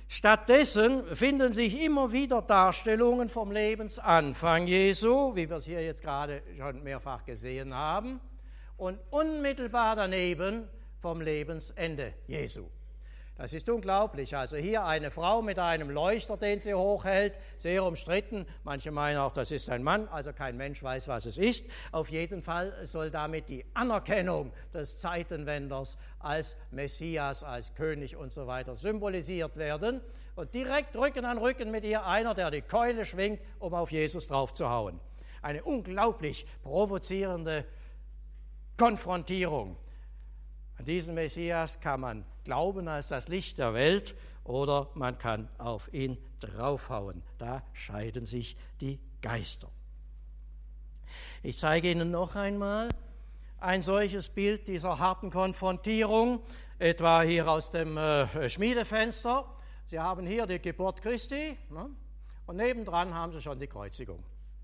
Stattdessen finden sich immer wieder Darstellungen vom Lebensanfang Jesu, wie wir es hier jetzt gerade schon mehrfach gesehen haben, und unmittelbar daneben vom Lebensende Jesu. Das ist unglaublich. Also hier eine Frau mit einem Leuchter, den sie hochhält, sehr umstritten. Manche meinen auch, das ist ein Mann, also kein Mensch weiß, was es ist. Auf jeden Fall soll damit die Anerkennung des Zeitenwenders als Messias, als König und so weiter symbolisiert werden. Und direkt Rücken an Rücken mit ihr einer, der die Keule schwingt, um auf Jesus draufzuhauen. Eine unglaublich provozierende Konfrontierung. An diesen Messias kann man glauben als das Licht der Welt oder man kann auf ihn draufhauen. Da scheiden sich die Geister. Ich zeige Ihnen noch einmal ein solches Bild dieser harten Konfrontierung, etwa hier aus dem Schmiedefenster. Sie haben hier die Geburt Christi, ne? Und nebendran haben Sie schon die Kreuzigung.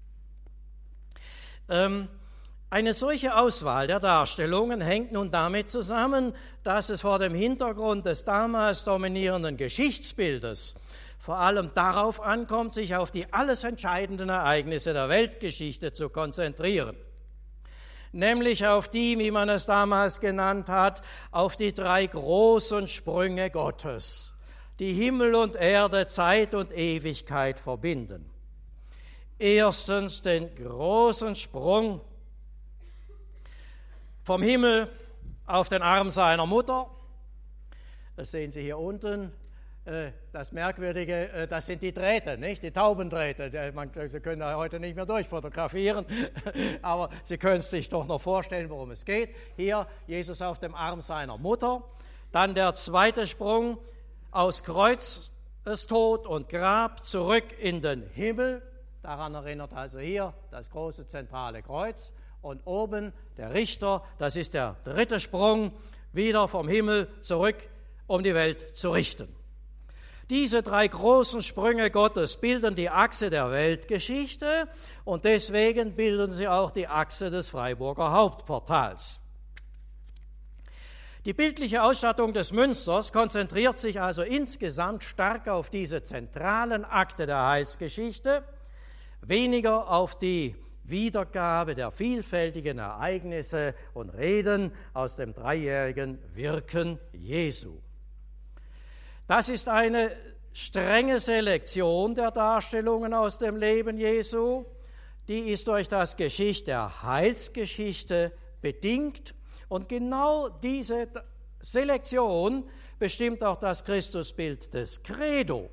Eine solche Auswahl der Darstellungen hängt nun damit zusammen, dass es vor dem Hintergrund des damals dominierenden Geschichtsbildes vor allem darauf ankommt, sich auf die alles entscheidenden Ereignisse der Weltgeschichte zu konzentrieren. Nämlich auf die, wie man es damals genannt hat, auf die 3 großen Sprünge Gottes, die Himmel und Erde, Zeit und Ewigkeit verbinden. Erstens den großen Sprung vom Himmel auf den Arm seiner Mutter. Das sehen Sie hier unten. Das Merkwürdige, das sind die Drähte, nicht? Die Taubendrähte. Sie können da heute nicht mehr durchfotografieren, aber Sie können es sich doch noch vorstellen, worum es geht. Hier Jesus auf dem Arm seiner Mutter. Dann der zweite Sprung aus Kreuzestod und Grab zurück in den Himmel. Daran erinnert also hier das große zentrale Kreuz. Und oben der Richter, das ist der dritte Sprung, wieder vom Himmel zurück, um die Welt zu richten. Diese 3 großen Sprünge Gottes bilden die Achse der Weltgeschichte und deswegen bilden sie auch die Achse des Freiburger Hauptportals. Die bildliche Ausstattung des Münsters konzentriert sich also insgesamt stark auf diese zentralen Akte der Heilsgeschichte, weniger auf die Wiedergabe der vielfältigen Ereignisse und Reden aus dem 3-jährigen Wirken Jesu. Das ist eine strenge Selektion der Darstellungen aus dem Leben Jesu. Die ist durch das Geschicht der Heilsgeschichte bedingt. Und genau diese Selektion bestimmt auch das Christusbild des Credo.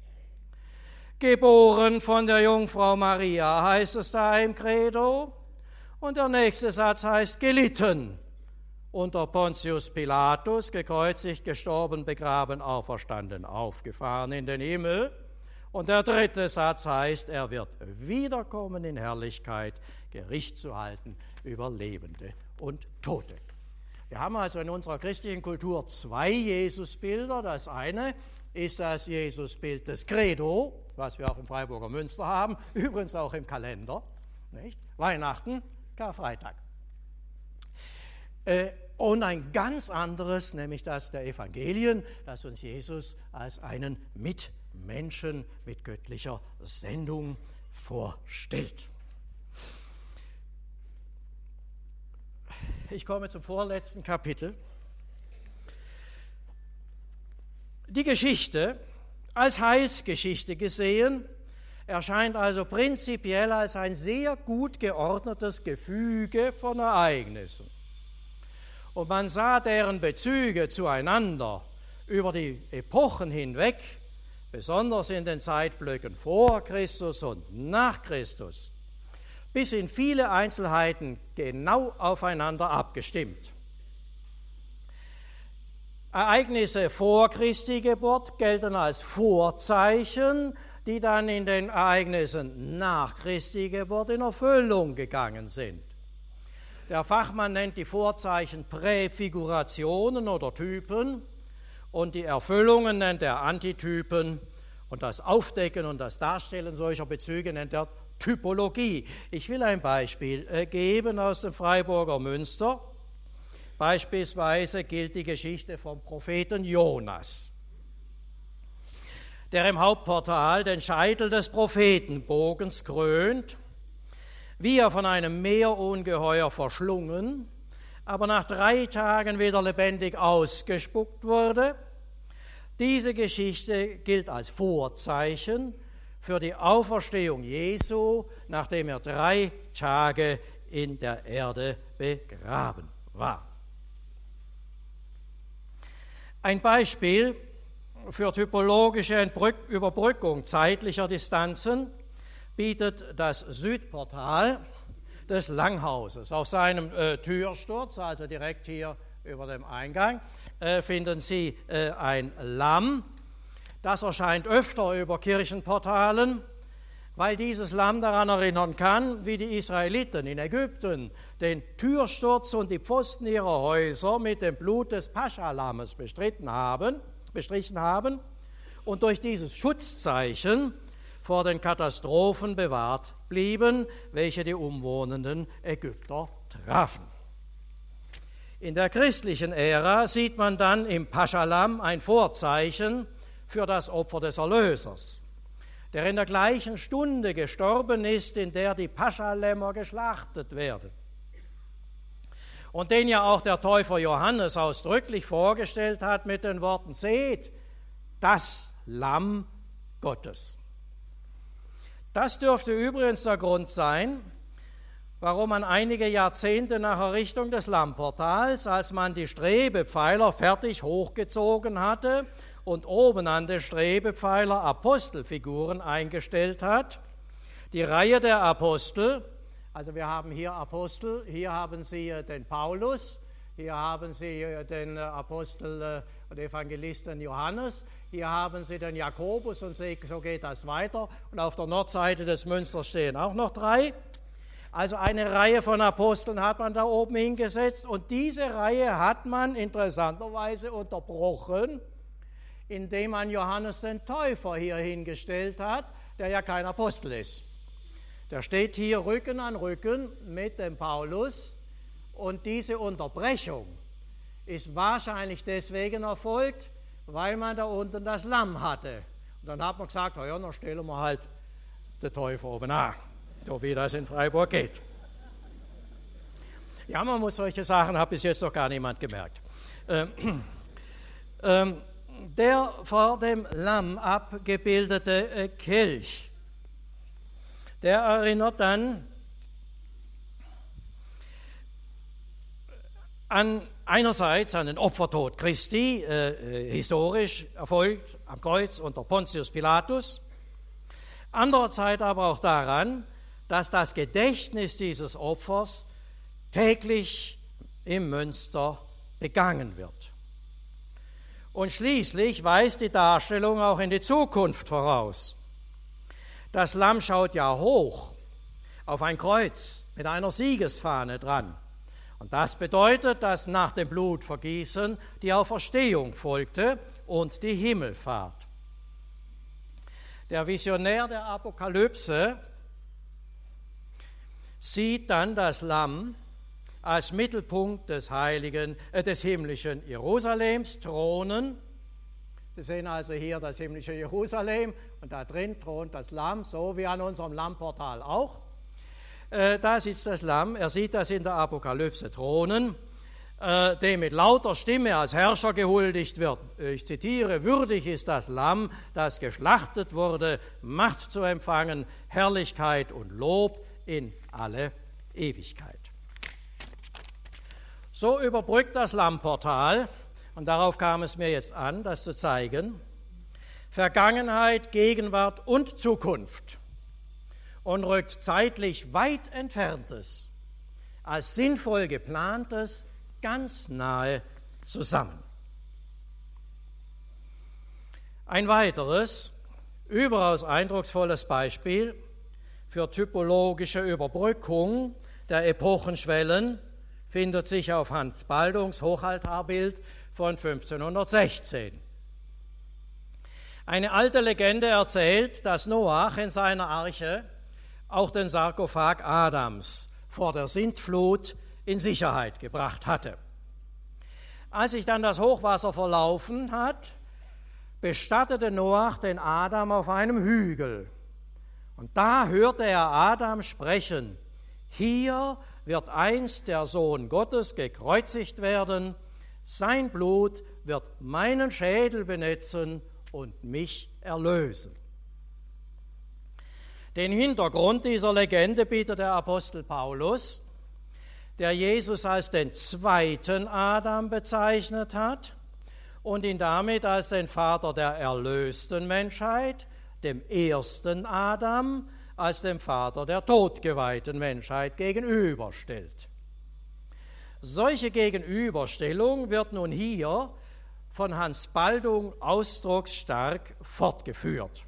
Geboren von der Jungfrau Maria, heißt es da im Credo. Und der nächste Satz heißt gelitten unter Pontius Pilatus, gekreuzigt, gestorben, begraben, auferstanden, aufgefahren in den Himmel. Und der dritte Satz heißt, er wird wiederkommen in Herrlichkeit, Gericht zu halten über Lebende und Tote. Wir haben also in unserer christlichen Kultur 2 Jesusbilder. Das eine ist das Jesusbild des Credo, was wir auch im Freiburger Münster haben, übrigens auch im Kalender, nicht? Weihnachten, Karfreitag. Und ein ganz anderes, nämlich das der Evangelien, das uns Jesus als einen Mitmenschen mit göttlicher Sendung vorstellt. Ich komme zum vorletzten Kapitel. Die Geschichte als Heilsgeschichte gesehen erscheint also prinzipiell als ein sehr gut geordnetes Gefüge von Ereignissen. Und man sah deren Bezüge zueinander über die Epochen hinweg, besonders in den Zeitblöcken vor Christus und nach Christus, bis in viele Einzelheiten genau aufeinander abgestimmt. Ereignisse vor Christi Geburt gelten als Vorzeichen, die dann in den Ereignissen nach Christi Geburt in Erfüllung gegangen sind. Der Fachmann nennt die Vorzeichen Präfigurationen oder Typen und die Erfüllungen nennt er Antitypen und das Aufdecken und das Darstellen solcher Bezüge nennt er Typologie. Ich will ein Beispiel geben aus dem Freiburger Münster. Beispielsweise gilt die Geschichte vom Propheten Jonas. der im Hauptportal den Scheitel des Prophetenbogens krönt, wie er von einem Meerungeheuer verschlungen, aber nach 3 Tagen wieder lebendig ausgespuckt wurde. Diese Geschichte gilt als Vorzeichen für die Auferstehung Jesu, nachdem er 3 Tage in der Erde begraben war. Ein Beispiel für typologische Überbrückung zeitlicher Distanzen bietet das Südportal des Langhauses. Auf seinem Türsturz, also direkt hier über dem Eingang, finden Sie ein Lamm. Das erscheint öfter über Kirchenportalen, weil dieses Lamm daran erinnern kann, wie die Israeliten in Ägypten den Türsturz und die Pfosten ihrer Häuser mit dem Blut des Pascha-Lammes bestrichen haben und durch dieses Schutzzeichen vor den Katastrophen bewahrt blieben, welche die umwohnenden Ägypter trafen. In der christlichen Ära sieht man dann im Pascha-Lamm ein Vorzeichen für das Opfer des Erlösers, der in der gleichen Stunde gestorben ist, in der die Pascha-Lämmer geschlachtet werden. Und den ja auch der Täufer Johannes ausdrücklich vorgestellt hat mit den Worten: Seht, das Lamm Gottes. Das dürfte übrigens der Grund sein, warum man einige Jahrzehnte nach Errichtung des Lammportals, als man die Strebepfeiler fertig hochgezogen hatte und oben an den Strebepfeiler Apostelfiguren eingestellt hat, die Reihe der Apostel, also wir haben hier Apostel, hier haben Sie den Paulus, hier haben Sie den Apostel und Evangelisten Johannes, hier haben Sie den Jakobus und so geht das weiter. Und auf der Nordseite des Münsters stehen auch noch 3. Also eine Reihe von Aposteln hat man da oben hingesetzt und diese Reihe hat man interessanterweise unterbrochen, indem man Johannes den Täufer hier hingestellt hat, der ja kein Apostel ist. Der steht hier Rücken an Rücken mit dem Paulus und diese Unterbrechung ist wahrscheinlich deswegen erfolgt, weil man da unten das Lamm hatte. Und dann hat man gesagt, ja, dann stellen wir halt den Täufer oben an, so wie das in Freiburg geht. Ja, man muss solche Sachen, hat bis jetzt noch gar niemand gemerkt. Der vor dem Lamm abgebildete Kelch, der erinnert dann einerseits an den Opfertod Christi, historisch erfolgt am Kreuz unter Pontius Pilatus, andererseits aber auch daran, dass das Gedächtnis dieses Opfers täglich im Münster begangen wird. Und schließlich weist die Darstellung auch in die Zukunft voraus. Das Lamm schaut ja hoch auf ein Kreuz mit einer Siegesfahne dran. Und das bedeutet, dass nach dem Blutvergießen die Auferstehung folgte und die Himmelfahrt. Der Visionär der Apokalypse sieht dann das Lamm als Mittelpunkt des himmlischen Jerusalems thronen. Sie sehen also hier das himmlische Jerusalem und da drin thront das Lamm, so wie an unserem Lammportal auch. Da sitzt das Lamm, er sieht das in der Apokalypse thronen, dem mit lauter Stimme als Herrscher gehuldigt wird. Ich zitiere: Würdig ist das Lamm, das geschlachtet wurde, Macht zu empfangen, Herrlichkeit und Lob in alle Ewigkeit. So überbrückt das Lammportal, und darauf kam es mir jetzt an, das zu zeigen, Vergangenheit, Gegenwart und Zukunft und rückt zeitlich weit Entferntes als sinnvoll geplantes ganz nahe zusammen. Ein weiteres, überaus eindrucksvolles Beispiel für typologische Überbrückung der Epochenschwellen findet sich auf Hans Baldungs Hochaltarbild von 1516. Eine alte Legende erzählt, dass Noach in seiner Arche auch den Sarkophag Adams vor der Sintflut in Sicherheit gebracht hatte. Als sich dann das Hochwasser verlaufen hat, bestattete Noach den Adam auf einem Hügel. Und da hörte er Adam sprechen: Hier wird einst der Sohn Gottes gekreuzigt werden, sein Blut wird meinen Schädel benetzen und mich erlösen. Den Hintergrund dieser Legende bietet der Apostel Paulus, der Jesus als den zweiten Adam bezeichnet hat und ihn damit als den Vater der erlösten Menschheit, dem ersten Adam, als dem Vater der todgeweihten Menschheit gegenüberstellt. Solche Gegenüberstellung wird nun hier von Hans Baldung ausdrucksstark fortgeführt.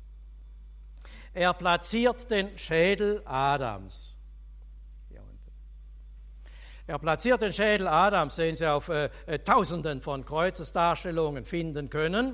Er platziert den Schädel Adams. Er platziert den Schädel Adams, den Sie auf Tausenden von Kreuzesdarstellungen finden können,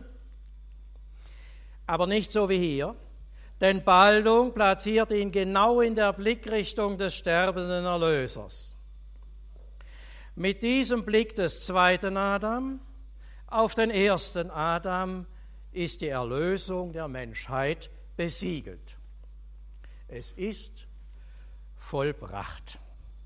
aber nicht so wie hier, denn Baldung platziert ihn genau in der Blickrichtung des sterbenden Erlösers. Mit diesem Blick des zweiten Adam auf den ersten Adam ist die Erlösung der Menschheit besiegelt. Es ist vollbracht.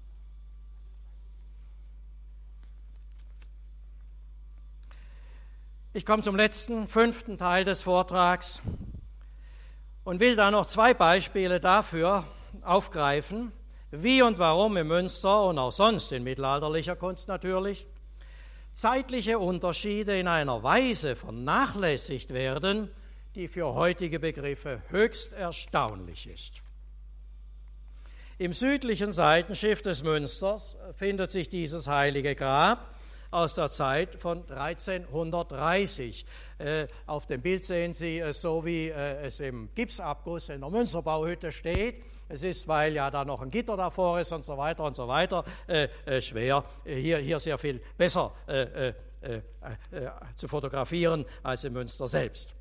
Ich komme zum letzten, 5. Teil des Vortrags und will da noch 2 Beispiele dafür aufgreifen, wie und warum im Münster und auch sonst in mittelalterlicher Kunst natürlich zeitliche Unterschiede in einer Weise vernachlässigt werden, die für heutige Begriffe höchst erstaunlich ist. Im südlichen Seitenschiff des Münsters findet sich dieses heilige Grab aus der Zeit von 1330. Auf dem Bild sehen Sie es so, wie es im Gipsabguss in der Münsterbauhütte steht. Es ist, weil ja da noch ein Gitter davor ist und so weiter, schwer, hier sehr viel besser zu fotografieren als im Münster selbst.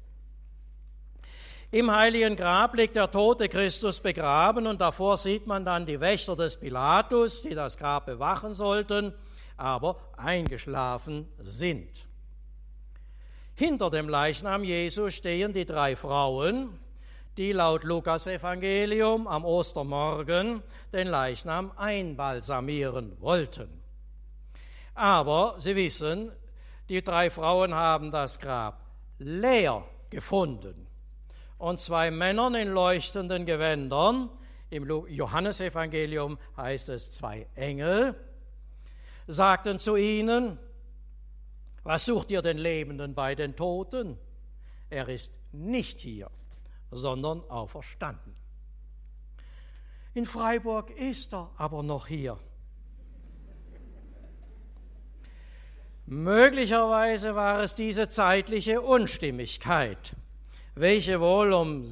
Im heiligen Grab liegt der tote Christus begraben und davor sieht man dann die Wächter des Pilatus, die das Grab bewachen sollten, aber eingeschlafen sind. Hinter dem Leichnam Jesu stehen die 3 Frauen, die laut Lukas-Evangelium am Ostermorgen den Leichnam einbalsamieren wollten. Aber Sie wissen, die 3 Frauen haben das Grab leer gefunden. Und 2 Männern in leuchtenden Gewändern, im Johannesevangelium heißt es 2 Engel, sagten zu ihnen: Was sucht ihr den Lebenden bei den Toten? Er ist nicht hier, sondern auferstanden. In Freiburg ist er aber noch hier. Möglicherweise war es diese zeitliche Unstimmigkeit, welche wohl um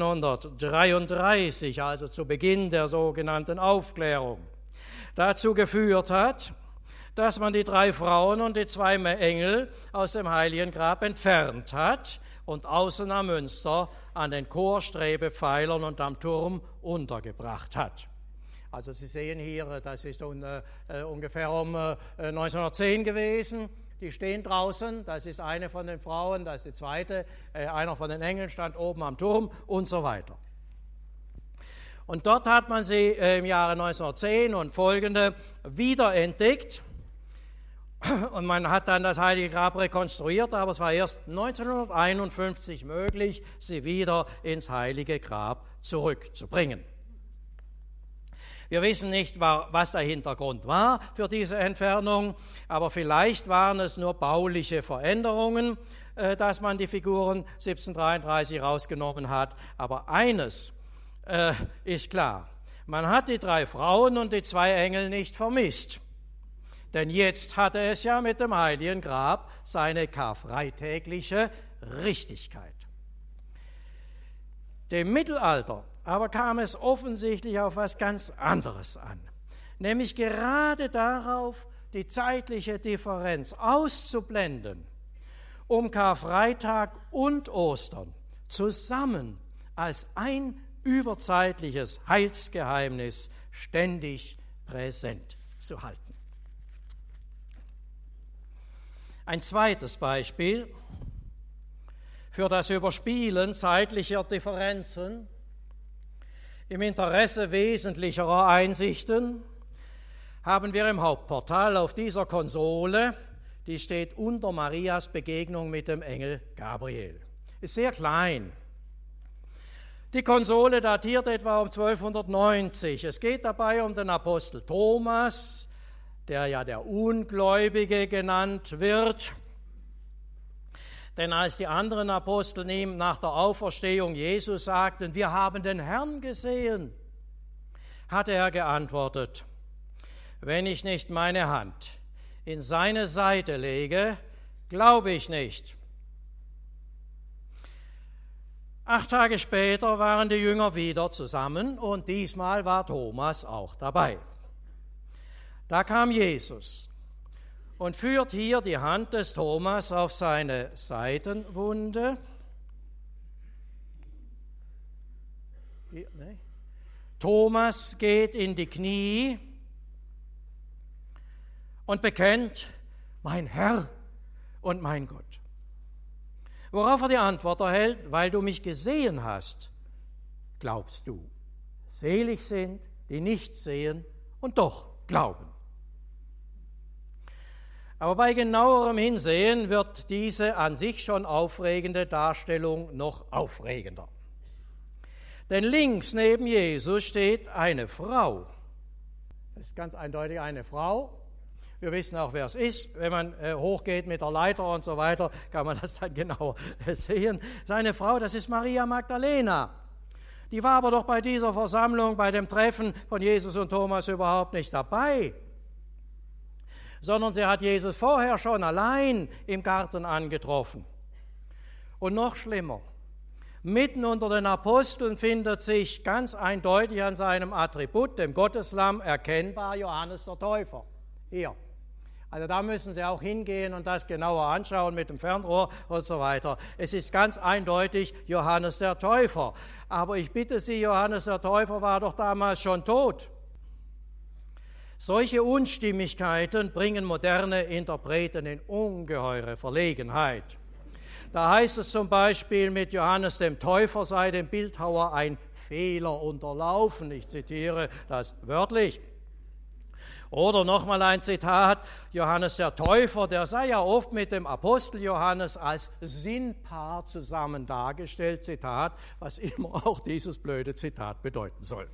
1733, also zu Beginn der sogenannten Aufklärung, dazu geführt hat, dass man die 3 Frauen und die 2 Engel aus dem heiligen Grab entfernt hat und außen am Münster an den Chorstrebepfeilern und am Turm untergebracht hat. Also Sie sehen hier, das ist ungefähr um 1910 gewesen. Die stehen draußen, das ist eine von den Frauen, das ist die zweite, einer von den Engeln stand oben am Turm und so weiter. Und dort hat man sie im Jahre 1910 und folgende wiederentdeckt. Und man hat dann das Heilige Grab rekonstruiert, aber es war erst 1951 möglich, sie wieder ins Heilige Grab zurückzubringen. Wir wissen nicht, was der Hintergrund war für diese Entfernung, aber vielleicht waren es nur bauliche Veränderungen, dass man die Figuren 1733 rausgenommen hat. Aber eines ist klar, man hat die 3 Frauen und die 2 Engel nicht vermisst. Denn jetzt hatte es ja mit dem Heiligen Grab seine karfreitägliche Richtigkeit. Dem Mittelalter aber kam es offensichtlich auf etwas ganz anderes an, nämlich gerade darauf, die zeitliche Differenz auszublenden, um Karfreitag und Ostern zusammen als ein überzeitliches Heilsgeheimnis ständig präsent zu halten. Ein zweites Beispiel. für das Überspielen zeitlicher Differenzen im Interesse wesentlicherer Einsichten haben wir im Hauptportal auf dieser Konsole, die steht unter Marias Begegnung mit dem Engel Gabriel. Ist sehr klein. Die Konsole datiert etwa um 1290. Es geht dabei um den Apostel Thomas, der ja der Ungläubige genannt wird. Denn als die anderen Apostel ihm nach der Auferstehung Jesus sagten, wir haben den Herrn gesehen, hatte er geantwortet, wenn ich nicht meine Hand in seine Seite lege, glaube ich nicht. 8 Tage später waren die Jünger wieder zusammen und diesmal war Thomas auch dabei. Da kam Jesus und führt hier die Hand des Thomas auf seine Seitenwunde. Thomas geht in die Knie und bekennt, mein Herr und mein Gott. Worauf er die Antwort erhält, weil du mich gesehen hast, glaubst du. Selig sind, die nicht sehen und doch glauben. Aber bei genauerem Hinsehen wird diese an sich schon aufregende Darstellung noch aufregender. Denn links neben Jesus steht eine Frau. Das ist ganz eindeutig eine Frau. Wir wissen auch, wer es ist. Wenn man hochgeht mit der Leiter und so weiter, kann man das dann genau sehen. Seine Frau, das ist Maria Magdalena. Die war aber doch bei dieser Versammlung, bei dem Treffen von Jesus und Thomas überhaupt nicht dabei, sondern sie hat Jesus vorher schon allein im Garten angetroffen. Und noch schlimmer, mitten unter den Aposteln findet sich ganz eindeutig an seinem Attribut, dem Gotteslamm, erkennbar Johannes der Täufer. Hier. Also da müssen Sie auch hingehen und das genauer anschauen mit dem Fernrohr und so weiter. Es ist ganz eindeutig Johannes der Täufer. Aber ich bitte Sie, Johannes der Täufer war doch damals schon tot. Solche Unstimmigkeiten bringen moderne Interpreten in ungeheure Verlegenheit. Da heißt es zum Beispiel, mit Johannes dem Täufer sei dem Bildhauer ein Fehler unterlaufen. Ich zitiere das wörtlich. Oder nochmal ein Zitat, Johannes der Täufer, der sei ja oft mit dem Apostel Johannes als Sinnpaar zusammen dargestellt, Zitat, was immer auch dieses blöde Zitat bedeuten soll.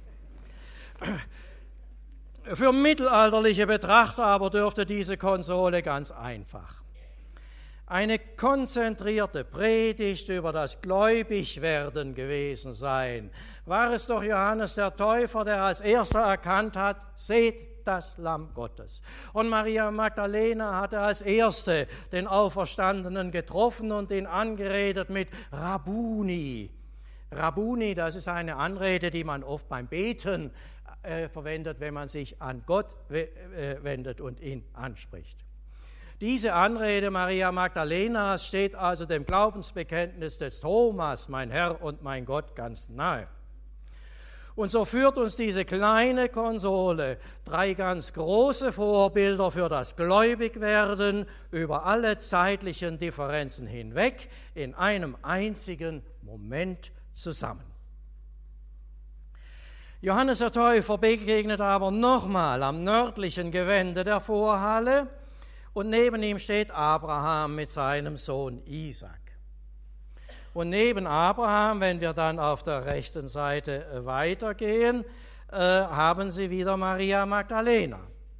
Für mittelalterliche Betrachter aber dürfte diese Konsole ganz einfach eine konzentrierte Predigt über das Gläubigwerden gewesen sein. War es doch Johannes der Täufer, der als erster erkannt hat, seht das Lamm Gottes. Und Maria Magdalena hatte als erste den Auferstandenen getroffen und ihn angeredet mit Rabbuni. Rabbuni, das ist eine Anrede, die man oft beim Beten verwendet, wenn man sich an Gott wendet und ihn anspricht. Diese Anrede Maria Magdalenas steht also dem Glaubensbekenntnis des Thomas, mein Herr und mein Gott, ganz nahe. Und so führt uns diese kleine Konsole 3 ganz große Vorbilder für das Gläubigwerden über alle zeitlichen Differenzen hinweg in einem einzigen Moment zusammen. Johannes der Täufer begegnet aber nochmal am nördlichen Gewände der Vorhalle und neben ihm steht Abraham mit seinem Sohn Isaak. Und neben Abraham, wenn wir dann auf der rechten Seite weitergehen, haben Sie wieder Maria Magdalena.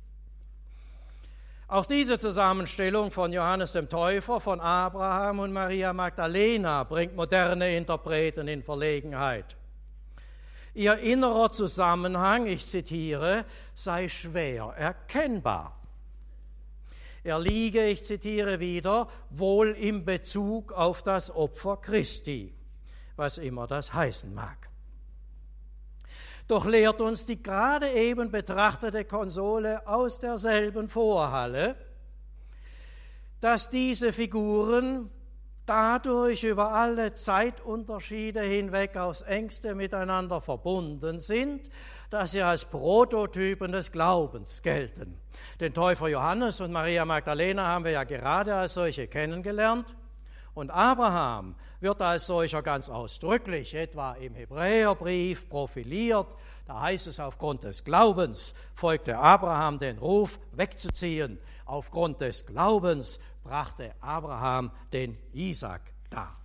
Auch diese Zusammenstellung von Johannes dem Täufer, von Abraham und Maria Magdalena bringt moderne Interpreten in Verlegenheit. Ihr innerer Zusammenhang, ich zitiere, sei schwer erkennbar. Er liege, ich zitiere wieder, wohl im Bezug auf das Opfer Christi, was immer das heißen mag. Doch lehrt uns die gerade eben betrachtete Konsole aus derselben Vorhalle, dass diese Figuren dadurch über alle Zeitunterschiede hinweg aufs engste miteinander verbunden sind, dass sie als Prototypen des Glaubens gelten. Den Täufer Johannes und Maria Magdalena haben wir ja gerade als solche kennengelernt. Und Abraham wird als solcher ganz ausdrücklich, etwa im Hebräerbrief, profiliert. Da heißt es, aufgrund des Glaubens folgte Abraham den Ruf, wegzuziehen. Aufgrund des Glaubens brachte Abraham den Isaak dar.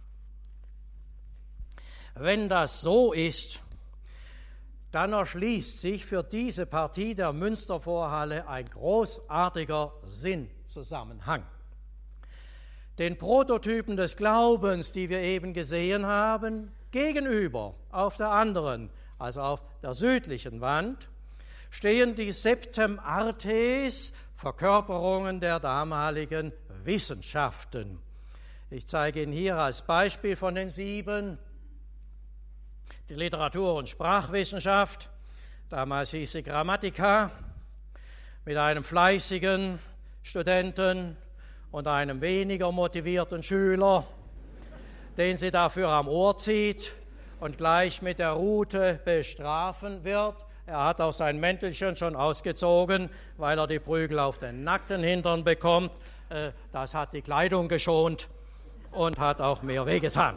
Wenn das so ist, dann erschließt sich für diese Partie der Münstervorhalle ein großartiger Sinnzusammenhang. Den Prototypen des Glaubens, die wir eben gesehen haben, gegenüber auf der anderen, also auf der südlichen Wand, stehen die Septem Artes, Verkörperungen der damaligen Wissenschaften. Ich zeige Ihnen hier als Beispiel von den 7 die Literatur- und Sprachwissenschaft, damals hieß sie Grammatica, mit einem fleißigen Studenten und einem weniger motivierten Schüler, den sie dafür am Ohr zieht und gleich mit der Rute bestrafen wird. Er hat auch sein Mäntelchen schon ausgezogen, weil er die Prügel auf den nackten Hintern bekommt. Das hat die Kleidung geschont und hat auch mehr wehgetan.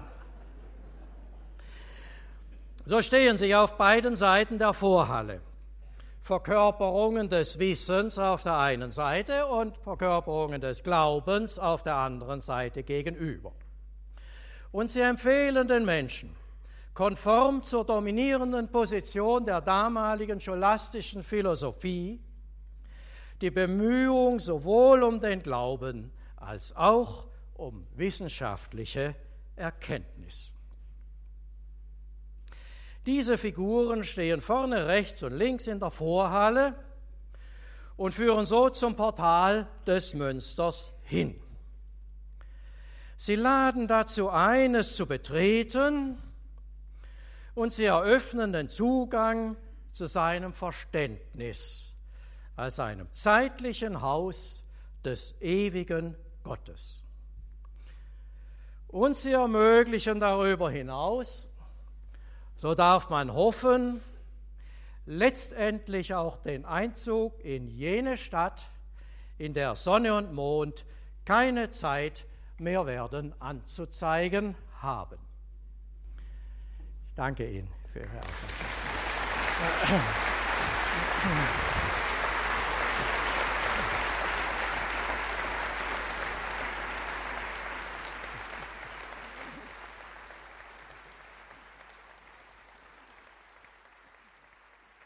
So stehen sie auf beiden Seiten der Vorhalle. Verkörperungen des Wissens auf der einen Seite und Verkörperungen des Glaubens auf der anderen Seite gegenüber. Und sie empfehlen den Menschen, konform zur dominierenden Position der damaligen scholastischen Philosophie, die Bemühung sowohl um den Glauben als auch um wissenschaftliche Erkenntnis. Diese Figuren stehen vorne rechts und links in der Vorhalle und führen so zum Portal des Münsters hin. Sie laden dazu ein, es zu betreten, und sie eröffnen den Zugang zu seinem Verständnis als einem zeitlichen Haus des ewigen Gottes. Und sie ermöglichen darüber hinaus, so darf man hoffen, letztendlich auch den Einzug in jene Stadt, in der Sonne und Mond keine Zeit mehr werden anzuzeigen haben. Ich danke Ihnen für Ihre Aufmerksamkeit.